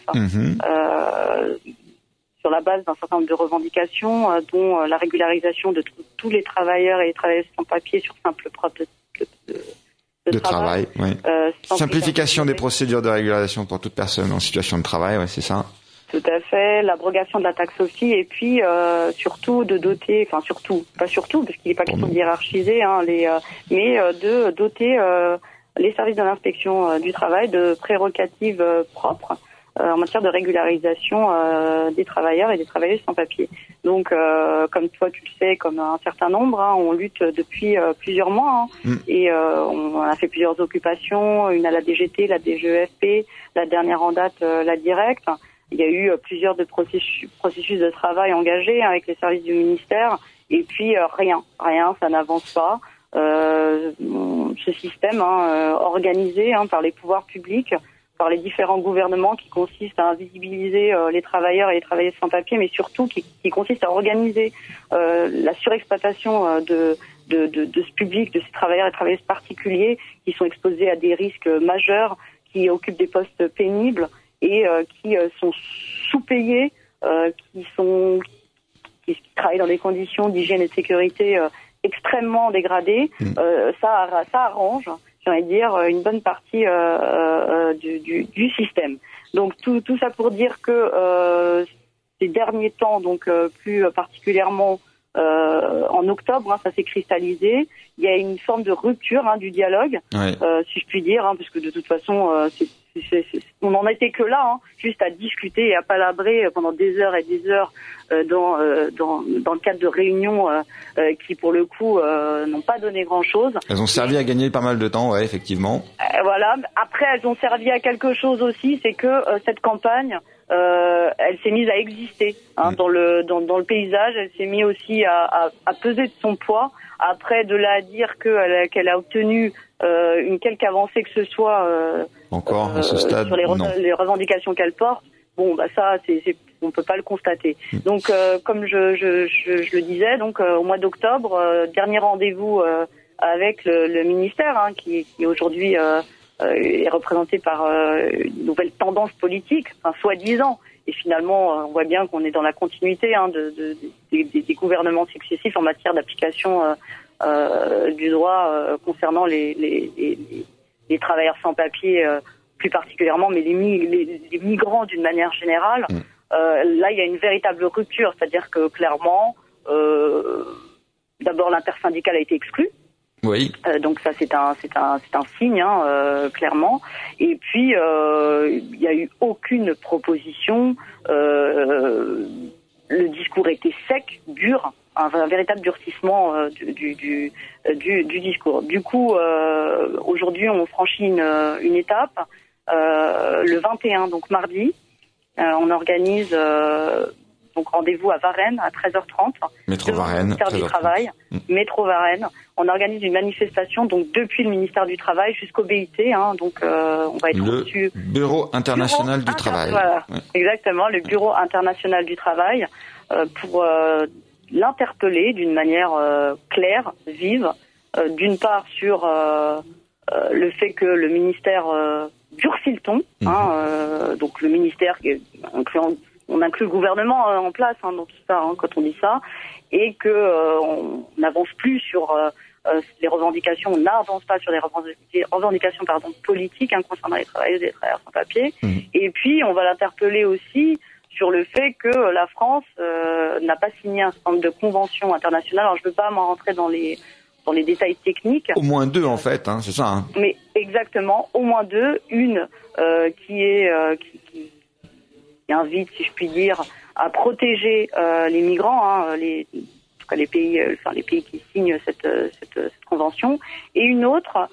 sur la base d'un certain nombre de revendications, dont la régularisation de tous les travailleurs et les travailleuses sans papier sur simple preuve de travail. Oui. Simplification des procédures de régularisation pour toute personne en situation de travail, ouais, c'est ça. Tout à fait, l'abrogation de la taxe Sophie et puis surtout de doter, enfin pas surtout parce qu'il n'est pas question de hiérarchiser, mais de doter les services de l'inspection du travail de prérogatives propres en matière de régularisation des travailleurs et des travailleuses sans papier. Donc, comme toi tu le sais, comme un certain nombre, on lutte depuis plusieurs mois et on a fait plusieurs occupations, une à la DGT, la DGEFP, la dernière en date, la Directe. Il y a eu plusieurs de processus de travail engagés avec les services du ministère et puis rien, ça n'avance pas. Ce système organisé par les pouvoirs publics, par les différents gouvernements, qui consiste à invisibiliser les travailleurs et les travailleuses sans papier, mais surtout qui consiste à organiser la surexploitation de ce public, de ces travailleurs et travailleuses particuliers qui sont exposés à des risques majeurs, qui occupent des postes pénibles et qui sont sous-payés, qui travaillent dans des conditions d'hygiène et de sécurité extrêmement dégradées. Ça arrange, j'ai envie de dire, une bonne partie du système. Donc tout ça pour dire que ces derniers temps, donc plus particulièrement en octobre, ça s'est cristallisé. Il y a une forme de rupture du dialogue, si je puis dire, parce que de toute façon, on n'en était que là, juste à discuter et à palabrer pendant des heures et des heures dans le cadre de réunions qui, pour le coup, n'ont pas donné grand-chose. Elles ont servi à gagner pas mal de temps, effectivement. Voilà. Après, elles ont servi à quelque chose aussi, c'est que cette campagne, elle s'est mise à exister dans le paysage. Elle s'est mise aussi à peser de son poids. Après, de là à dire qu'elle a obtenu une quelque avancée que ce soit encore à ce stade, sur les revendications qu'elle porte, ça, on peut pas le constater. Donc, comme je le disais, donc au mois d'octobre, dernier rendez-vous avec le ministère, qui aujourd'hui est représenté par une nouvelle tendance politique, soi-disant. Et finalement, on voit bien qu'on est dans la continuité des gouvernements successifs en matière d'application du droit concernant les travailleurs sans papier, plus particulièrement, mais les migrants d'une manière générale. Là, il y a une véritable rupture, c'est-à-dire que clairement, d'abord l'intersyndicale a été exclue. Oui. Donc ça c'est un signe clairement. Et puis il y a eu aucune proposition. Le discours était sec, dur, un véritable durcissement du discours. Du coup, aujourd'hui on franchit une étape. Le 21, donc mardi, on organise donc rendez-vous à Varennes à 13h30. Métro Varennes. Ministère du Travail, Métro Varennes. On organise une manifestation donc depuis le ministère du Travail jusqu'au BIT. Donc on va être reçu. Bureau international du travail. Voilà, exactement, le Bureau international du travail pour l'interpeller d'une manière claire, vive. D'une part sur le fait que le ministère durcit le ton. Donc le ministère on inclut le gouvernement en place dans tout ça quand on dit ça, et que on n'avance plus sur les revendications, on n'avance pas sur les revendications politiques concernant les travailleuses et les travailleurs sans papier. Et puis on va l'interpeller aussi sur le fait que la France n'a pas signé un certain nombre de conventions internationales. Alors je ne veux pas m'en rentrer dans les détails techniques. Au moins deux en fait, c'est ça. Mais exactement, au moins deux. Une qui invite, si je puis dire, à protéger les migrants, les pays qui signent cette convention, et une autre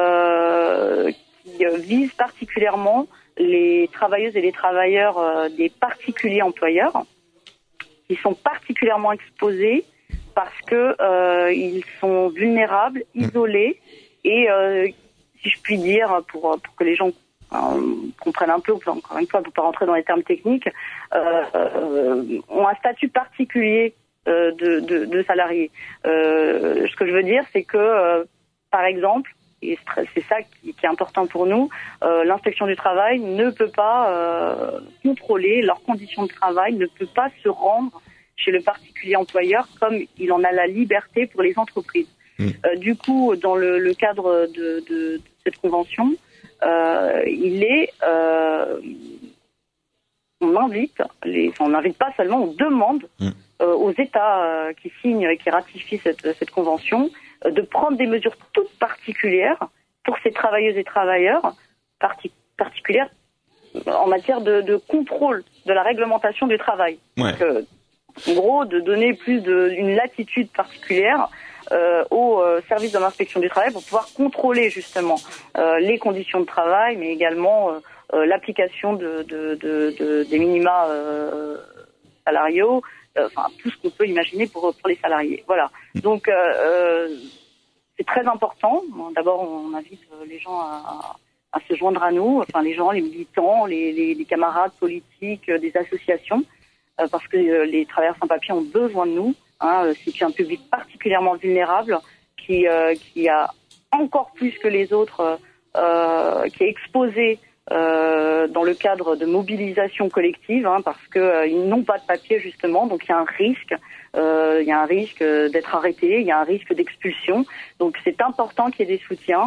qui vise particulièrement les travailleuses et les travailleurs des particuliers employeurs, qui sont particulièrement exposés parce que ils sont vulnérables, isolés, et si je puis dire, pour que les gens comprennent un peu, encore une fois, pour pas rentrer dans les termes techniques, ont un statut particulier de salariés. Ce que je veux dire, c'est que, par exemple, et c'est ça qui est important pour nous, l'inspection du travail ne peut pas contrôler leurs conditions de travail, ne peut pas se rendre chez le particulier employeur comme il en a la liberté pour les entreprises. Du coup, dans le cadre de cette convention, il est on n'invite pas seulement, on demande aux États qui signent et qui ratifient cette convention de prendre des mesures toutes particulières pour ces travailleuses et travailleurs, particulières en matière de contrôle de la réglementation du travail. Ouais. Donc, en gros, de donner une latitude particulière au service de l'inspection du travail pour pouvoir contrôler justement les conditions de travail, mais également l'application des minima salariaux, enfin tout ce qu'on peut imaginer pour les salariés. Voilà. Donc c'est très important. D'abord, on invite les gens à se joindre à nous, enfin les gens, les militants, les camarades politiques, des associations, parce que les travailleurs sans papier ont besoin de nous. C'est un public particulièrement vulnérable qui a encore plus que les autres, qui est exposé dans le cadre de mobilisation collective, parce que ils n'ont pas de papier justement, donc il y a un risque d'être arrêté, il y a un risque d'expulsion. Donc c'est important qu'il y ait des soutiens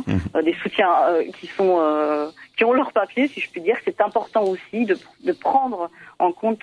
qui ont leur papier, si je puis dire. C'est important aussi de prendre en compte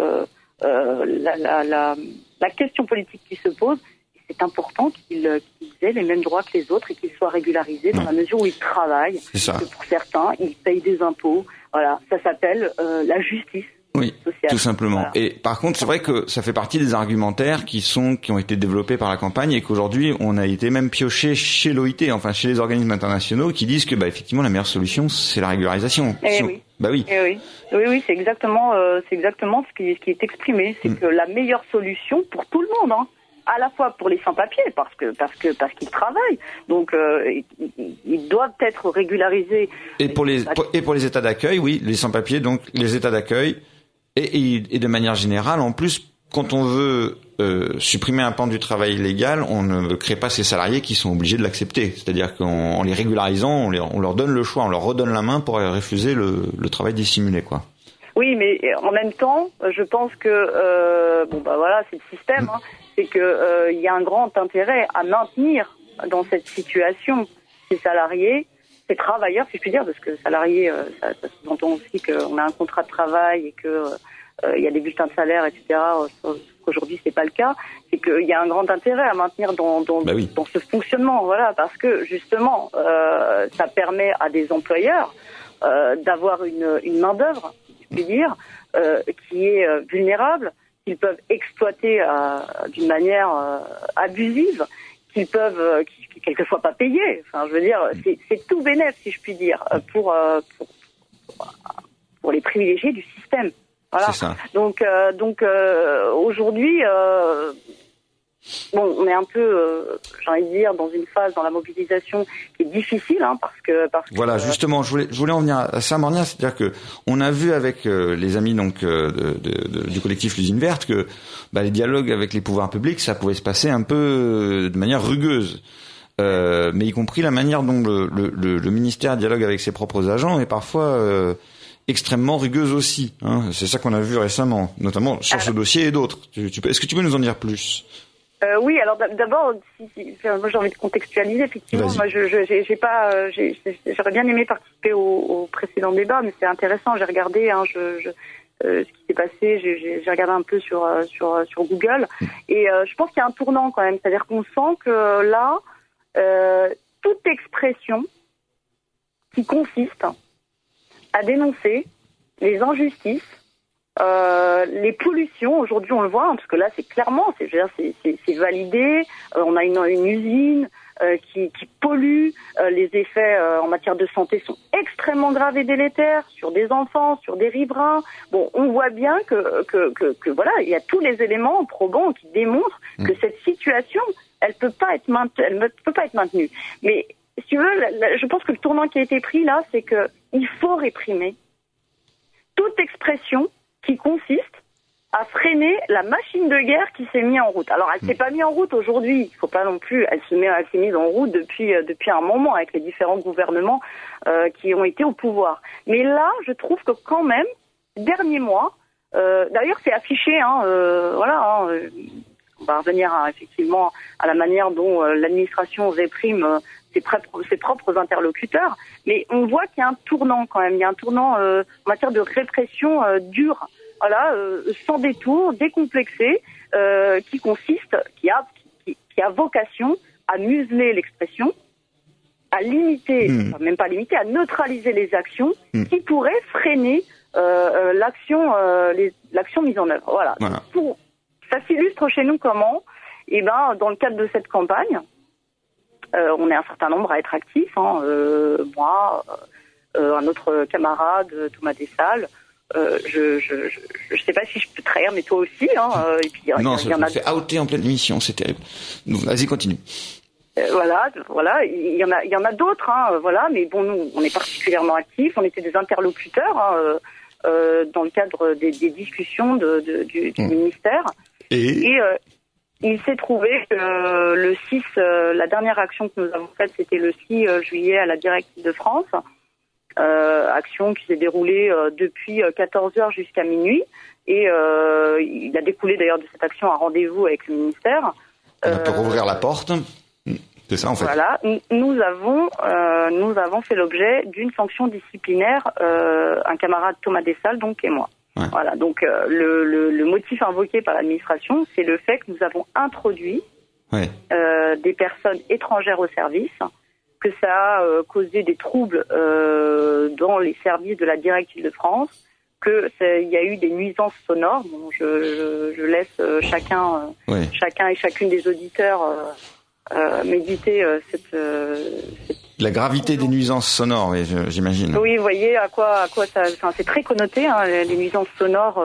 la question politique qui se pose. C'est important qu'ils aient les mêmes droits que les autres et qu'ils soient régularisés dans la mesure où ils travaillent. C'est ça. Que pour certains, ils payent des impôts. Voilà, ça s'appelle la justice. Oui, sociale. tout simplement. Voilà. Et par contre, c'est vrai que ça fait partie des argumentaires qui ont été développés par la campagne et qu'aujourd'hui, on a été même pioché chez l'OIT, enfin chez les organismes internationaux, qui disent que effectivement la meilleure solution, c'est la régularisation. Oui. Bah oui. Oui, c'est exactement ce qui est exprimé. C'est que la meilleure solution pour tout le monde, à la fois pour les sans-papiers, parce qu'ils travaillent, donc ils doivent être régularisés. Et pour les états d'accueil, oui, les sans-papiers, donc les états d'accueil, et de manière générale, en plus, quand on veut supprimer un pan du travail illégal, on ne crée pas ces salariés qui sont obligés de l'accepter. C'est-à-dire qu'en les régularisant, on leur donne le choix, on leur redonne la main pour refuser le travail dissimulé, quoi. Oui, mais en même temps, je pense que c'est le système. C'est que il y a un grand intérêt à maintenir dans cette situation ces salariés, ces travailleurs, si je puis dire, parce que salariés, ça sous-entend aussi qu'on a un contrat de travail et que il y a des bulletins de salaire, etc. Aujourd'hui, c'est pas le cas. C'est qu'il y a un grand intérêt à maintenir dans ce fonctionnement, voilà, parce que justement, ça permet à des employeurs d'avoir une main d'œuvre, si je puis dire, qui est vulnérable, qu'ils peuvent exploiter d'une manière abusive, qu'ils peuvent quelquefois pas payer. Enfin, je veux dire, c'est tout bénef, si je puis dire, pour les privilégiés du système. Voilà. C'est ça. Donc aujourd'hui, on est un peu, j'ai envie de dire, dans une phase dans la mobilisation qui est difficile, parce que voilà, justement, je voulais en venir à ça, Mornia, c'est-à-dire que on a vu avec les amis du collectif L'Usine Verte que les dialogues avec les pouvoirs publics, ça pouvait se passer un peu de manière rugueuse. Mais y compris la manière dont le ministère dialogue avec ses propres agents est parfois extrêmement rugueuse aussi. C'est ça qu'on a vu récemment, notamment sur ce dossier et d'autres. Est-ce que tu peux nous en dire plus ? Oui, alors d'abord, moi j'ai envie de contextualiser, effectivement. Vas-y. Moi, j'aurais bien aimé participer au précédent débat, mais c'est intéressant. J'ai regardé, ce qui s'est passé. J'ai regardé un peu sur Google, et je pense qu'il y a un tournant quand même. C'est-à-dire qu'on sent que là, toute expression qui consiste à dénoncer les injustices, les pollutions, aujourd'hui on le voit, parce que là c'est clairement, c'est validé, on a une usine qui pollue, les effets en matière de santé sont extrêmement graves et délétères sur des enfants, sur des riverains. Bon, on voit bien que voilà, il y a tous les éléments probants qui démontrent que cette situation, elle ne peut pas être maintenue. Mais si tu veux, je pense que le tournant qui a été pris là, c'est que il faut réprimer toute expression qui consiste à freiner la machine de guerre qui s'est mise en route. Alors, elle s'est pas mise en route aujourd'hui. Il faut pas non plus. Elle s'est mise en route depuis un moment avec les différents gouvernements qui ont été au pouvoir. Mais là, je trouve que quand même, derniers mois, d'ailleurs, c'est affiché. On va revenir effectivement à la manière dont l'administration réprime ses propres interlocuteurs, mais on voit qu'il y a un tournant quand même. Il y a un tournant en matière de répression dure sans détour, décomplexé, qui a vocation à museler l'expression, à limiter, même pas limiter, à neutraliser les actions qui pourraient freiner l'action mise en œuvre. Voilà. Ça s'illustre chez nous comment? Eh ben, dans le cadre de cette campagne, on est un certain nombre à être actifs. Moi, un autre camarade, Thomas Dessal. Je sais pas si je peux trahir, mais toi aussi. Et puis non, ça me fait outer en pleine émission, c'est terrible. Vas-y, continue. Voilà, il y en a d'autres, mais bon, nous, on est particulièrement actifs. On était des interlocuteurs dans le cadre des discussions du ministère. Et il s'est trouvé que le 6, la dernière action que nous avons faite, c'était le 6 juillet à la Directive de France. Action qui s'est déroulée depuis 14h jusqu'à minuit. Et il a découlé d'ailleurs de cette action un rendez-vous avec le ministère. On peut rouvrir la porte. C'est ça en fait. Voilà, nous avons fait l'objet d'une sanction disciplinaire, un camarade Thomas Dessal donc et moi. Ouais. Voilà, donc le motif invoqué par l'administration, c'est le fait que nous avons introduit des personnes étrangères au service, que ça a causé des troubles dans les services de la Directive de France, il y a eu des nuisances sonores. Bon, je laisse chacun et chacune des auditeurs méditer la gravité des nuisances sonores, oui, j'imagine. Oui, vous voyez à quoi ça. Enfin, c'est très connoté, les nuisances sonores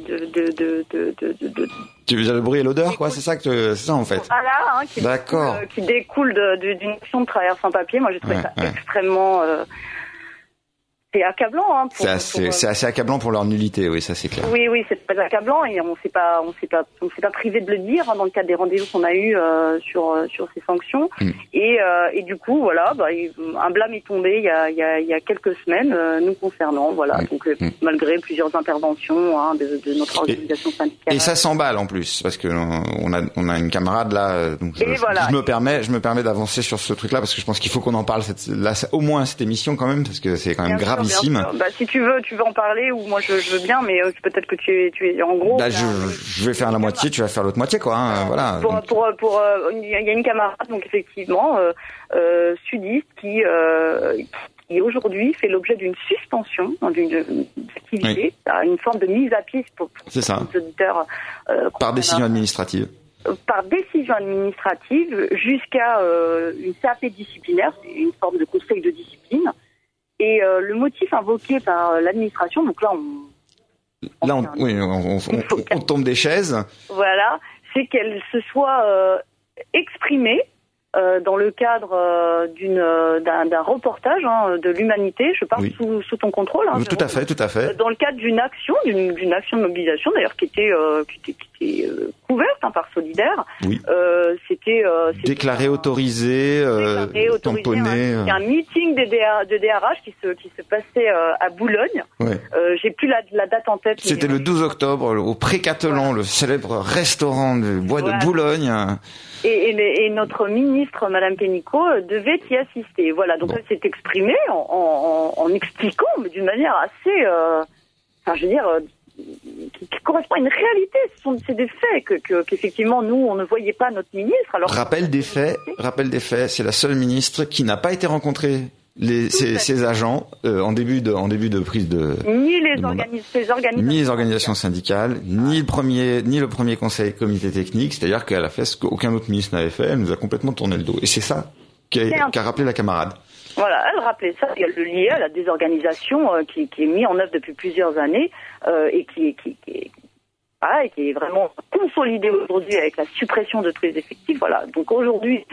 Tu veux dire le bruit et l'odeur, quoi, c'est ça en fait. Voilà, qui découle d'une action de travailleurs sans papier. Moi, j'ai trouvé ça extrêmement. C'est accablant, c'est assez accablant pour leur nullité, oui, ça c'est clair. Oui, c'est pas accablant et on s'est pas privé de le dire dans le cadre des rendez-vous qu'on a eu sur ces sanctions. Et du coup, voilà, un blâme est tombé il y a quelques semaines nous concernant, voilà. Donc malgré plusieurs interventions de notre organisation syndicale. Et ça s'emballe en plus parce que on a une camarade là. Donc je me permets d'avancer sur ce truc-là parce que je pense qu'il faut qu'on en parle au moins cette émission quand même parce que c'est quand même grave. Si tu veux en parler ou moi je veux bien, mais peut-être que tu es en gros. Je vais faire la moitié, tu vas faire l'autre moitié, quoi. Voilà. Il y a une camarade donc effectivement sudiste qui aujourd'hui fait l'objet d'une suspension d'une activité, une forme de mise à pied pour les auditeurs. Par décision administrative. Par décision administrative jusqu'à une CAP disciplinaire, c'est une forme de conseil de discipline. Et le motif invoqué par l'administration, donc là on tombe des chaises. Voilà, c'est qu'elle se soit exprimée dans le cadre d'un reportage de l'Humanité. Je parle sous ton contrôle. Tout à fait. Dans le cadre d'une action de mobilisation d'ailleurs qui était couverte par Solidaire. Oui. C'était déclaré autorisé, tamponné. Il y a un meeting de DRH qui se passait à Boulogne. Ouais. J'ai plus la date en tête. C'était le 12 octobre au Pré-Catelan, le célèbre restaurant du bois de Boulogne. Et notre ministre, Madame Pénicaud, devait y assister. Voilà, donc elle s'est exprimée en expliquant, mais d'une manière assez, qui correspond à une réalité. C'est des faits qu'effectivement nous on ne voyait pas notre ministre. Alors rappel des faits, c'est la seule ministre qui n'a pas été rencontrée ces agents en début de prise de ni les organisations syndicales, ni le premier conseil comité technique, c'est-à-dire qu'elle a fait ce qu'aucun autre ministre n'avait fait, elle nous a complètement tourné le dos. Et c'est ça qu'a rappelé la camarade. Voilà, elle rappelait ça, elle le liait à la désorganisation qui est mise en œuvre depuis plusieurs années et qui est vraiment consolidée aujourd'hui avec la suppression de tous les effectifs. Voilà, donc aujourd'hui,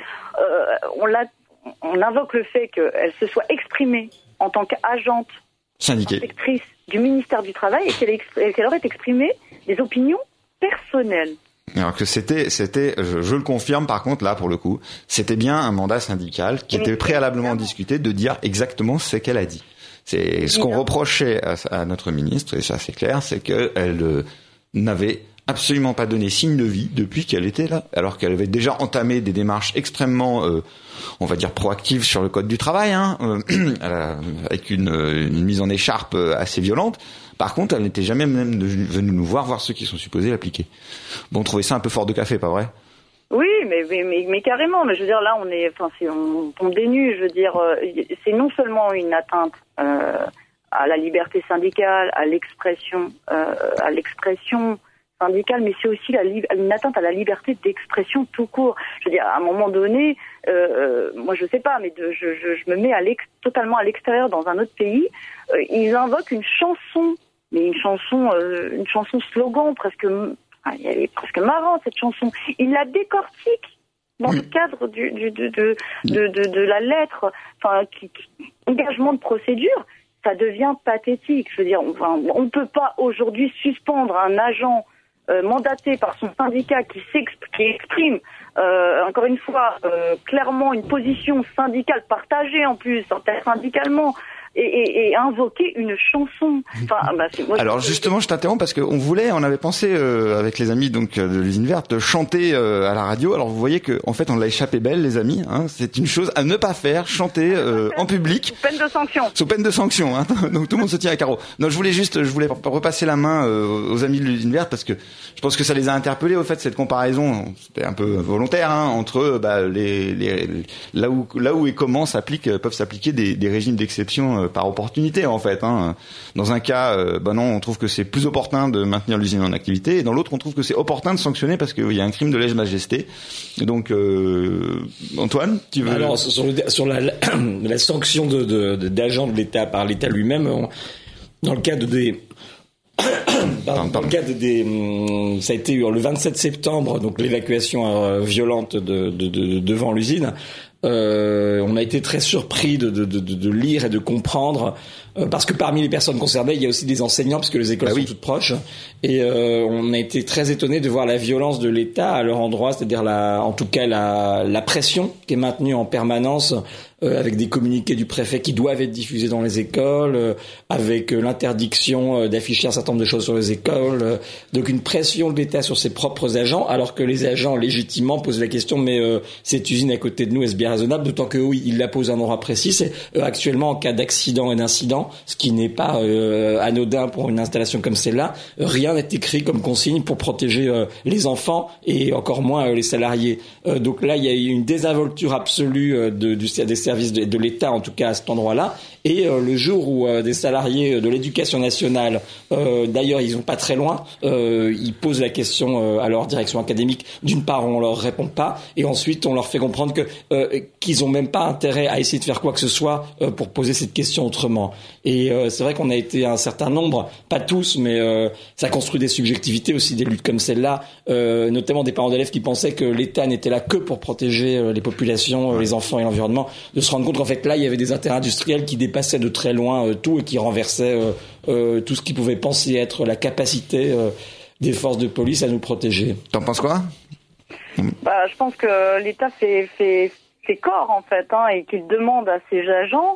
on invoque le fait qu'elle se soit exprimée en tant qu'agente inspectrice du ministère du Travail et qu'elle aurait exprimé des opinions personnelles. Alors que c'était, je le confirme par contre là pour le coup, c'était bien un mandat syndical qui était préalablement discuté de dire exactement ce qu'elle a dit. C'est ce qu'on reprochait à notre ministre, et ça c'est clair, c'est qu'elle n'avait absolument pas donné signe de vie depuis qu'elle était là, alors qu'elle avait déjà entamé des démarches extrêmement, on va dire proactives sur le code du travail, avec une mise en écharpe assez violente. Par contre, elle n'était jamais même venue nous voir ceux qui sont supposés l'appliquer. Bon, on trouvait ça un peu fort de café, pas vrai? Oui, mais carrément. Mais je veux dire, là, on tombe des nues. Je veux dire, c'est non seulement une atteinte à la liberté syndicale, à l'expression syndicale, mais c'est aussi une atteinte à la liberté d'expression tout court. Je veux dire, à un moment donné, moi je sais pas, mais je me mets totalement à l'extérieur dans un autre pays. Ils invoquent une chanson, mais une chanson slogan presque. Elle est presque marrante cette chanson. Ils la décortiquent dans le cadre de la lettre, engagement de procédure. Ça devient pathétique. Je veux dire, on ne peut pas aujourd'hui suspendre un agent mandaté par son syndicat qui exprime, encore une fois, clairement une position syndicale partagée en plus, intersyndicalement, et invoquer une chanson. Alors justement, je t'interromps parce on avait pensé avec les amis donc de l'usine verte chanter à la radio. Alors vous voyez que en fait on l'a échappé belle, les amis. Hein, c'est une chose à ne pas faire, chanter en public. Sous peine de sanction. Sous peine de sanction. Hein, donc tout le monde se tient à carreau. Non, je voulais repasser la main aux amis de l'usine verte parce que je pense que ça les a interpellés au fait cette comparaison. C'était un peu volontaire entre là où et comment peuvent s'appliquer des régimes d'exception. Par opportunité en fait. Hein. Dans un cas, non, on trouve que c'est plus opportun de maintenir l'usine en activité, et dans l'autre, on trouve que c'est opportun de sanctionner parce qu'il y a un crime de lèse-majesté. Donc, Antoine, tu veux... Alors, sur la sanction d'agents de l'État par l'État lui-même, dans le cadre des... Dans le cadre ça a été le 27 septembre, donc l'évacuation violente devant l'usine. On a été très surpris de lire et de comprendre, parce que parmi les personnes concernées, il y a aussi des enseignants, parce que les écoles sont toutes proches, et on a été très étonnés de voir la violence de l'État à leur endroit, c'est-à-dire en tout cas la pression qui est maintenue en permanence, avec des communiqués du préfet qui doivent être diffusés dans les écoles, avec l'interdiction d'afficher un certain nombre de choses sur les écoles, donc une pression de l'État sur ses propres agents, alors que les agents légitimement posent la question, mais cette usine à côté de nous, est-ce bien raisonnable? D'autant que oui, il la pose à un endroit précis. C'est actuellement en cas d'accident et d'incident, ce qui n'est pas anodin pour une installation comme celle-là, rien n'est écrit comme consigne pour protéger les enfants et encore moins les salariés. Donc là, il y a eu une désinvolture absolue des services de l'État, en tout cas à cet endroit-là. Et le jour où des salariés de l'éducation nationale, d'ailleurs ils sont pas très loin, ils posent la question à leur direction académique. D'une part, on leur répond pas, et ensuite on leur fait comprendre qu'ils ont même pas intérêt à essayer de faire quoi que ce soit pour poser cette question autrement. Et c'est vrai qu'on a été un certain nombre, pas tous, mais ça construit des subjectivités aussi, des luttes comme celle-là, notamment des parents d'élèves qui pensaient que l'État n'était là que pour protéger les populations, les enfants et l'environnement, de se rendre compte qu'en fait là il y avait des intérêts industriels qui dépassaient de très loin tout et qui renversaient tout ce qui pouvait penser être la capacité des forces de police à nous protéger. T'en penses quoi? Je pense que l'État fait ses corps en fait, et qu'il demande à ses agents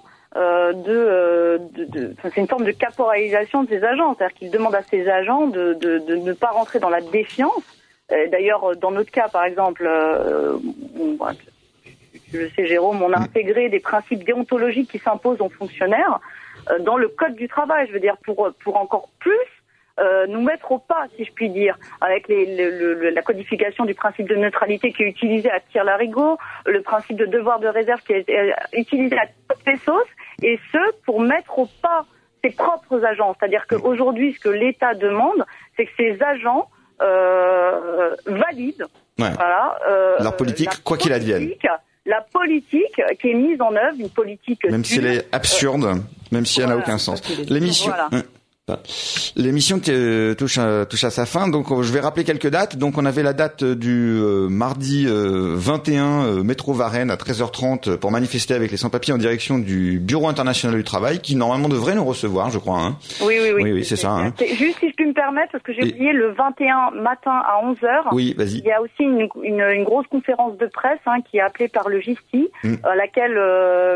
c'est une forme de caporalisation de ses agents, c'est-à-dire qu'il demande à ses agents de ne pas rentrer dans la défiance. D'ailleurs, dans notre cas, par exemple, je sais, Jérôme, on a intégré des principes déontologiques qui s'imposent aux fonctionnaires dans le code du travail, je veux dire, pour encore plus nous mettre au pas, si je puis dire, avec la codification du principe de neutralité qui est utilisé à tire-larigot, le principe de devoir de réserve qui est utilisé à toutes les sauces, et ce, pour mettre au pas ses propres agents. C'est-à-dire qu'aujourd'hui, ce que l'État demande, c'est que ses agents valident leur politique, quoi qu'il advienne. La politique qui est mise en œuvre, une politique... Même si elle est absurde, même si elle n'a aucun sens. L'émission... L'émission touche à sa fin, donc je vais rappeler quelques dates. Donc on avait la date du mardi 21 métro Varennes à 13h30 pour manifester avec les sans-papiers en direction du Bureau international du travail, qui normalement devrait nous recevoir, je crois. Hein. Oui, c'est ça. Hein. Juste si je puis me permettre, parce que j'ai oublié le 21 matin à 11h. Oui, vas-y. Il y a aussi une grosse conférence de presse qui est appelée par le GISTI, laquelle qui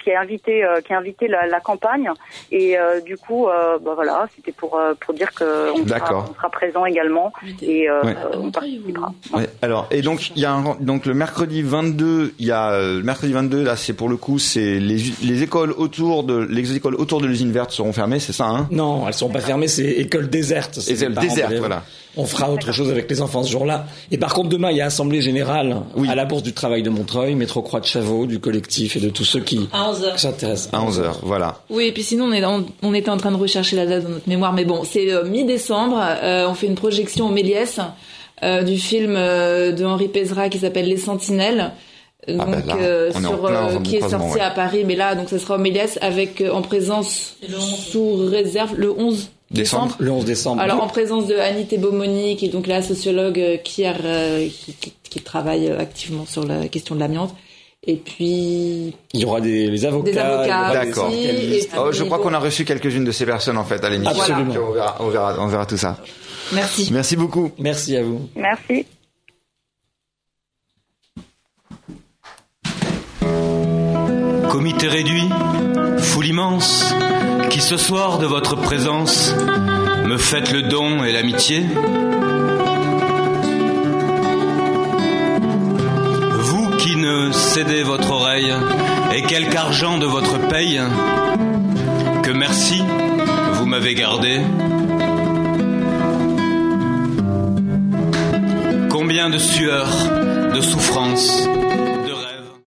qui a invité la campagne. Et du coup, voilà, c'était pour dire que on sera présent également et on participera. Ouais. Alors, et donc il y a donc le mercredi 22, là, c'est pour le coup, c'est les écoles autour de l'usine verte seront fermées, c'est ça, hein? Non, elles seront pas fermées, c'est école déserte. École déserte, voilà. On fera autre chose avec les enfants ce jour-là. Et par contre, demain, il y a assemblée générale à la Bourse du Travail de Montreuil, métro Croix de Chavaux, du collectif et de tous ceux qui s'intéressent. À 11h, voilà. Oui, et puis sinon, on était en train de rechercher la date dans notre mémoire, mais bon, c'est mi-décembre. On fait une projection au Méliès du film de Henri Pézra qui s'appelle Les Sentinelles. Donc qui est sorti à Paris, mais là donc ça sera au Méliès avec en présence sous réserve le 11 décembre. Le 11 décembre. Alors en présence de Annie Thébault-Monique, qui est donc la sociologue qui travaille activement sur la question de l'amiante. Et puis il y aura des avocats. D'accord. Je crois qu'on a reçu quelques-unes de ces personnes en fait à l'émission. Absolument. On verra tout ça. Merci. Merci beaucoup. Merci à vous. Merci. Comité réduit, foule immense, qui ce soir de votre présence me faites le don et l'amitié. Vous qui ne cédez votre oreille et quelque argent de votre paye, que merci, vous m'avez gardé. Combien de sueurs, de souffrances,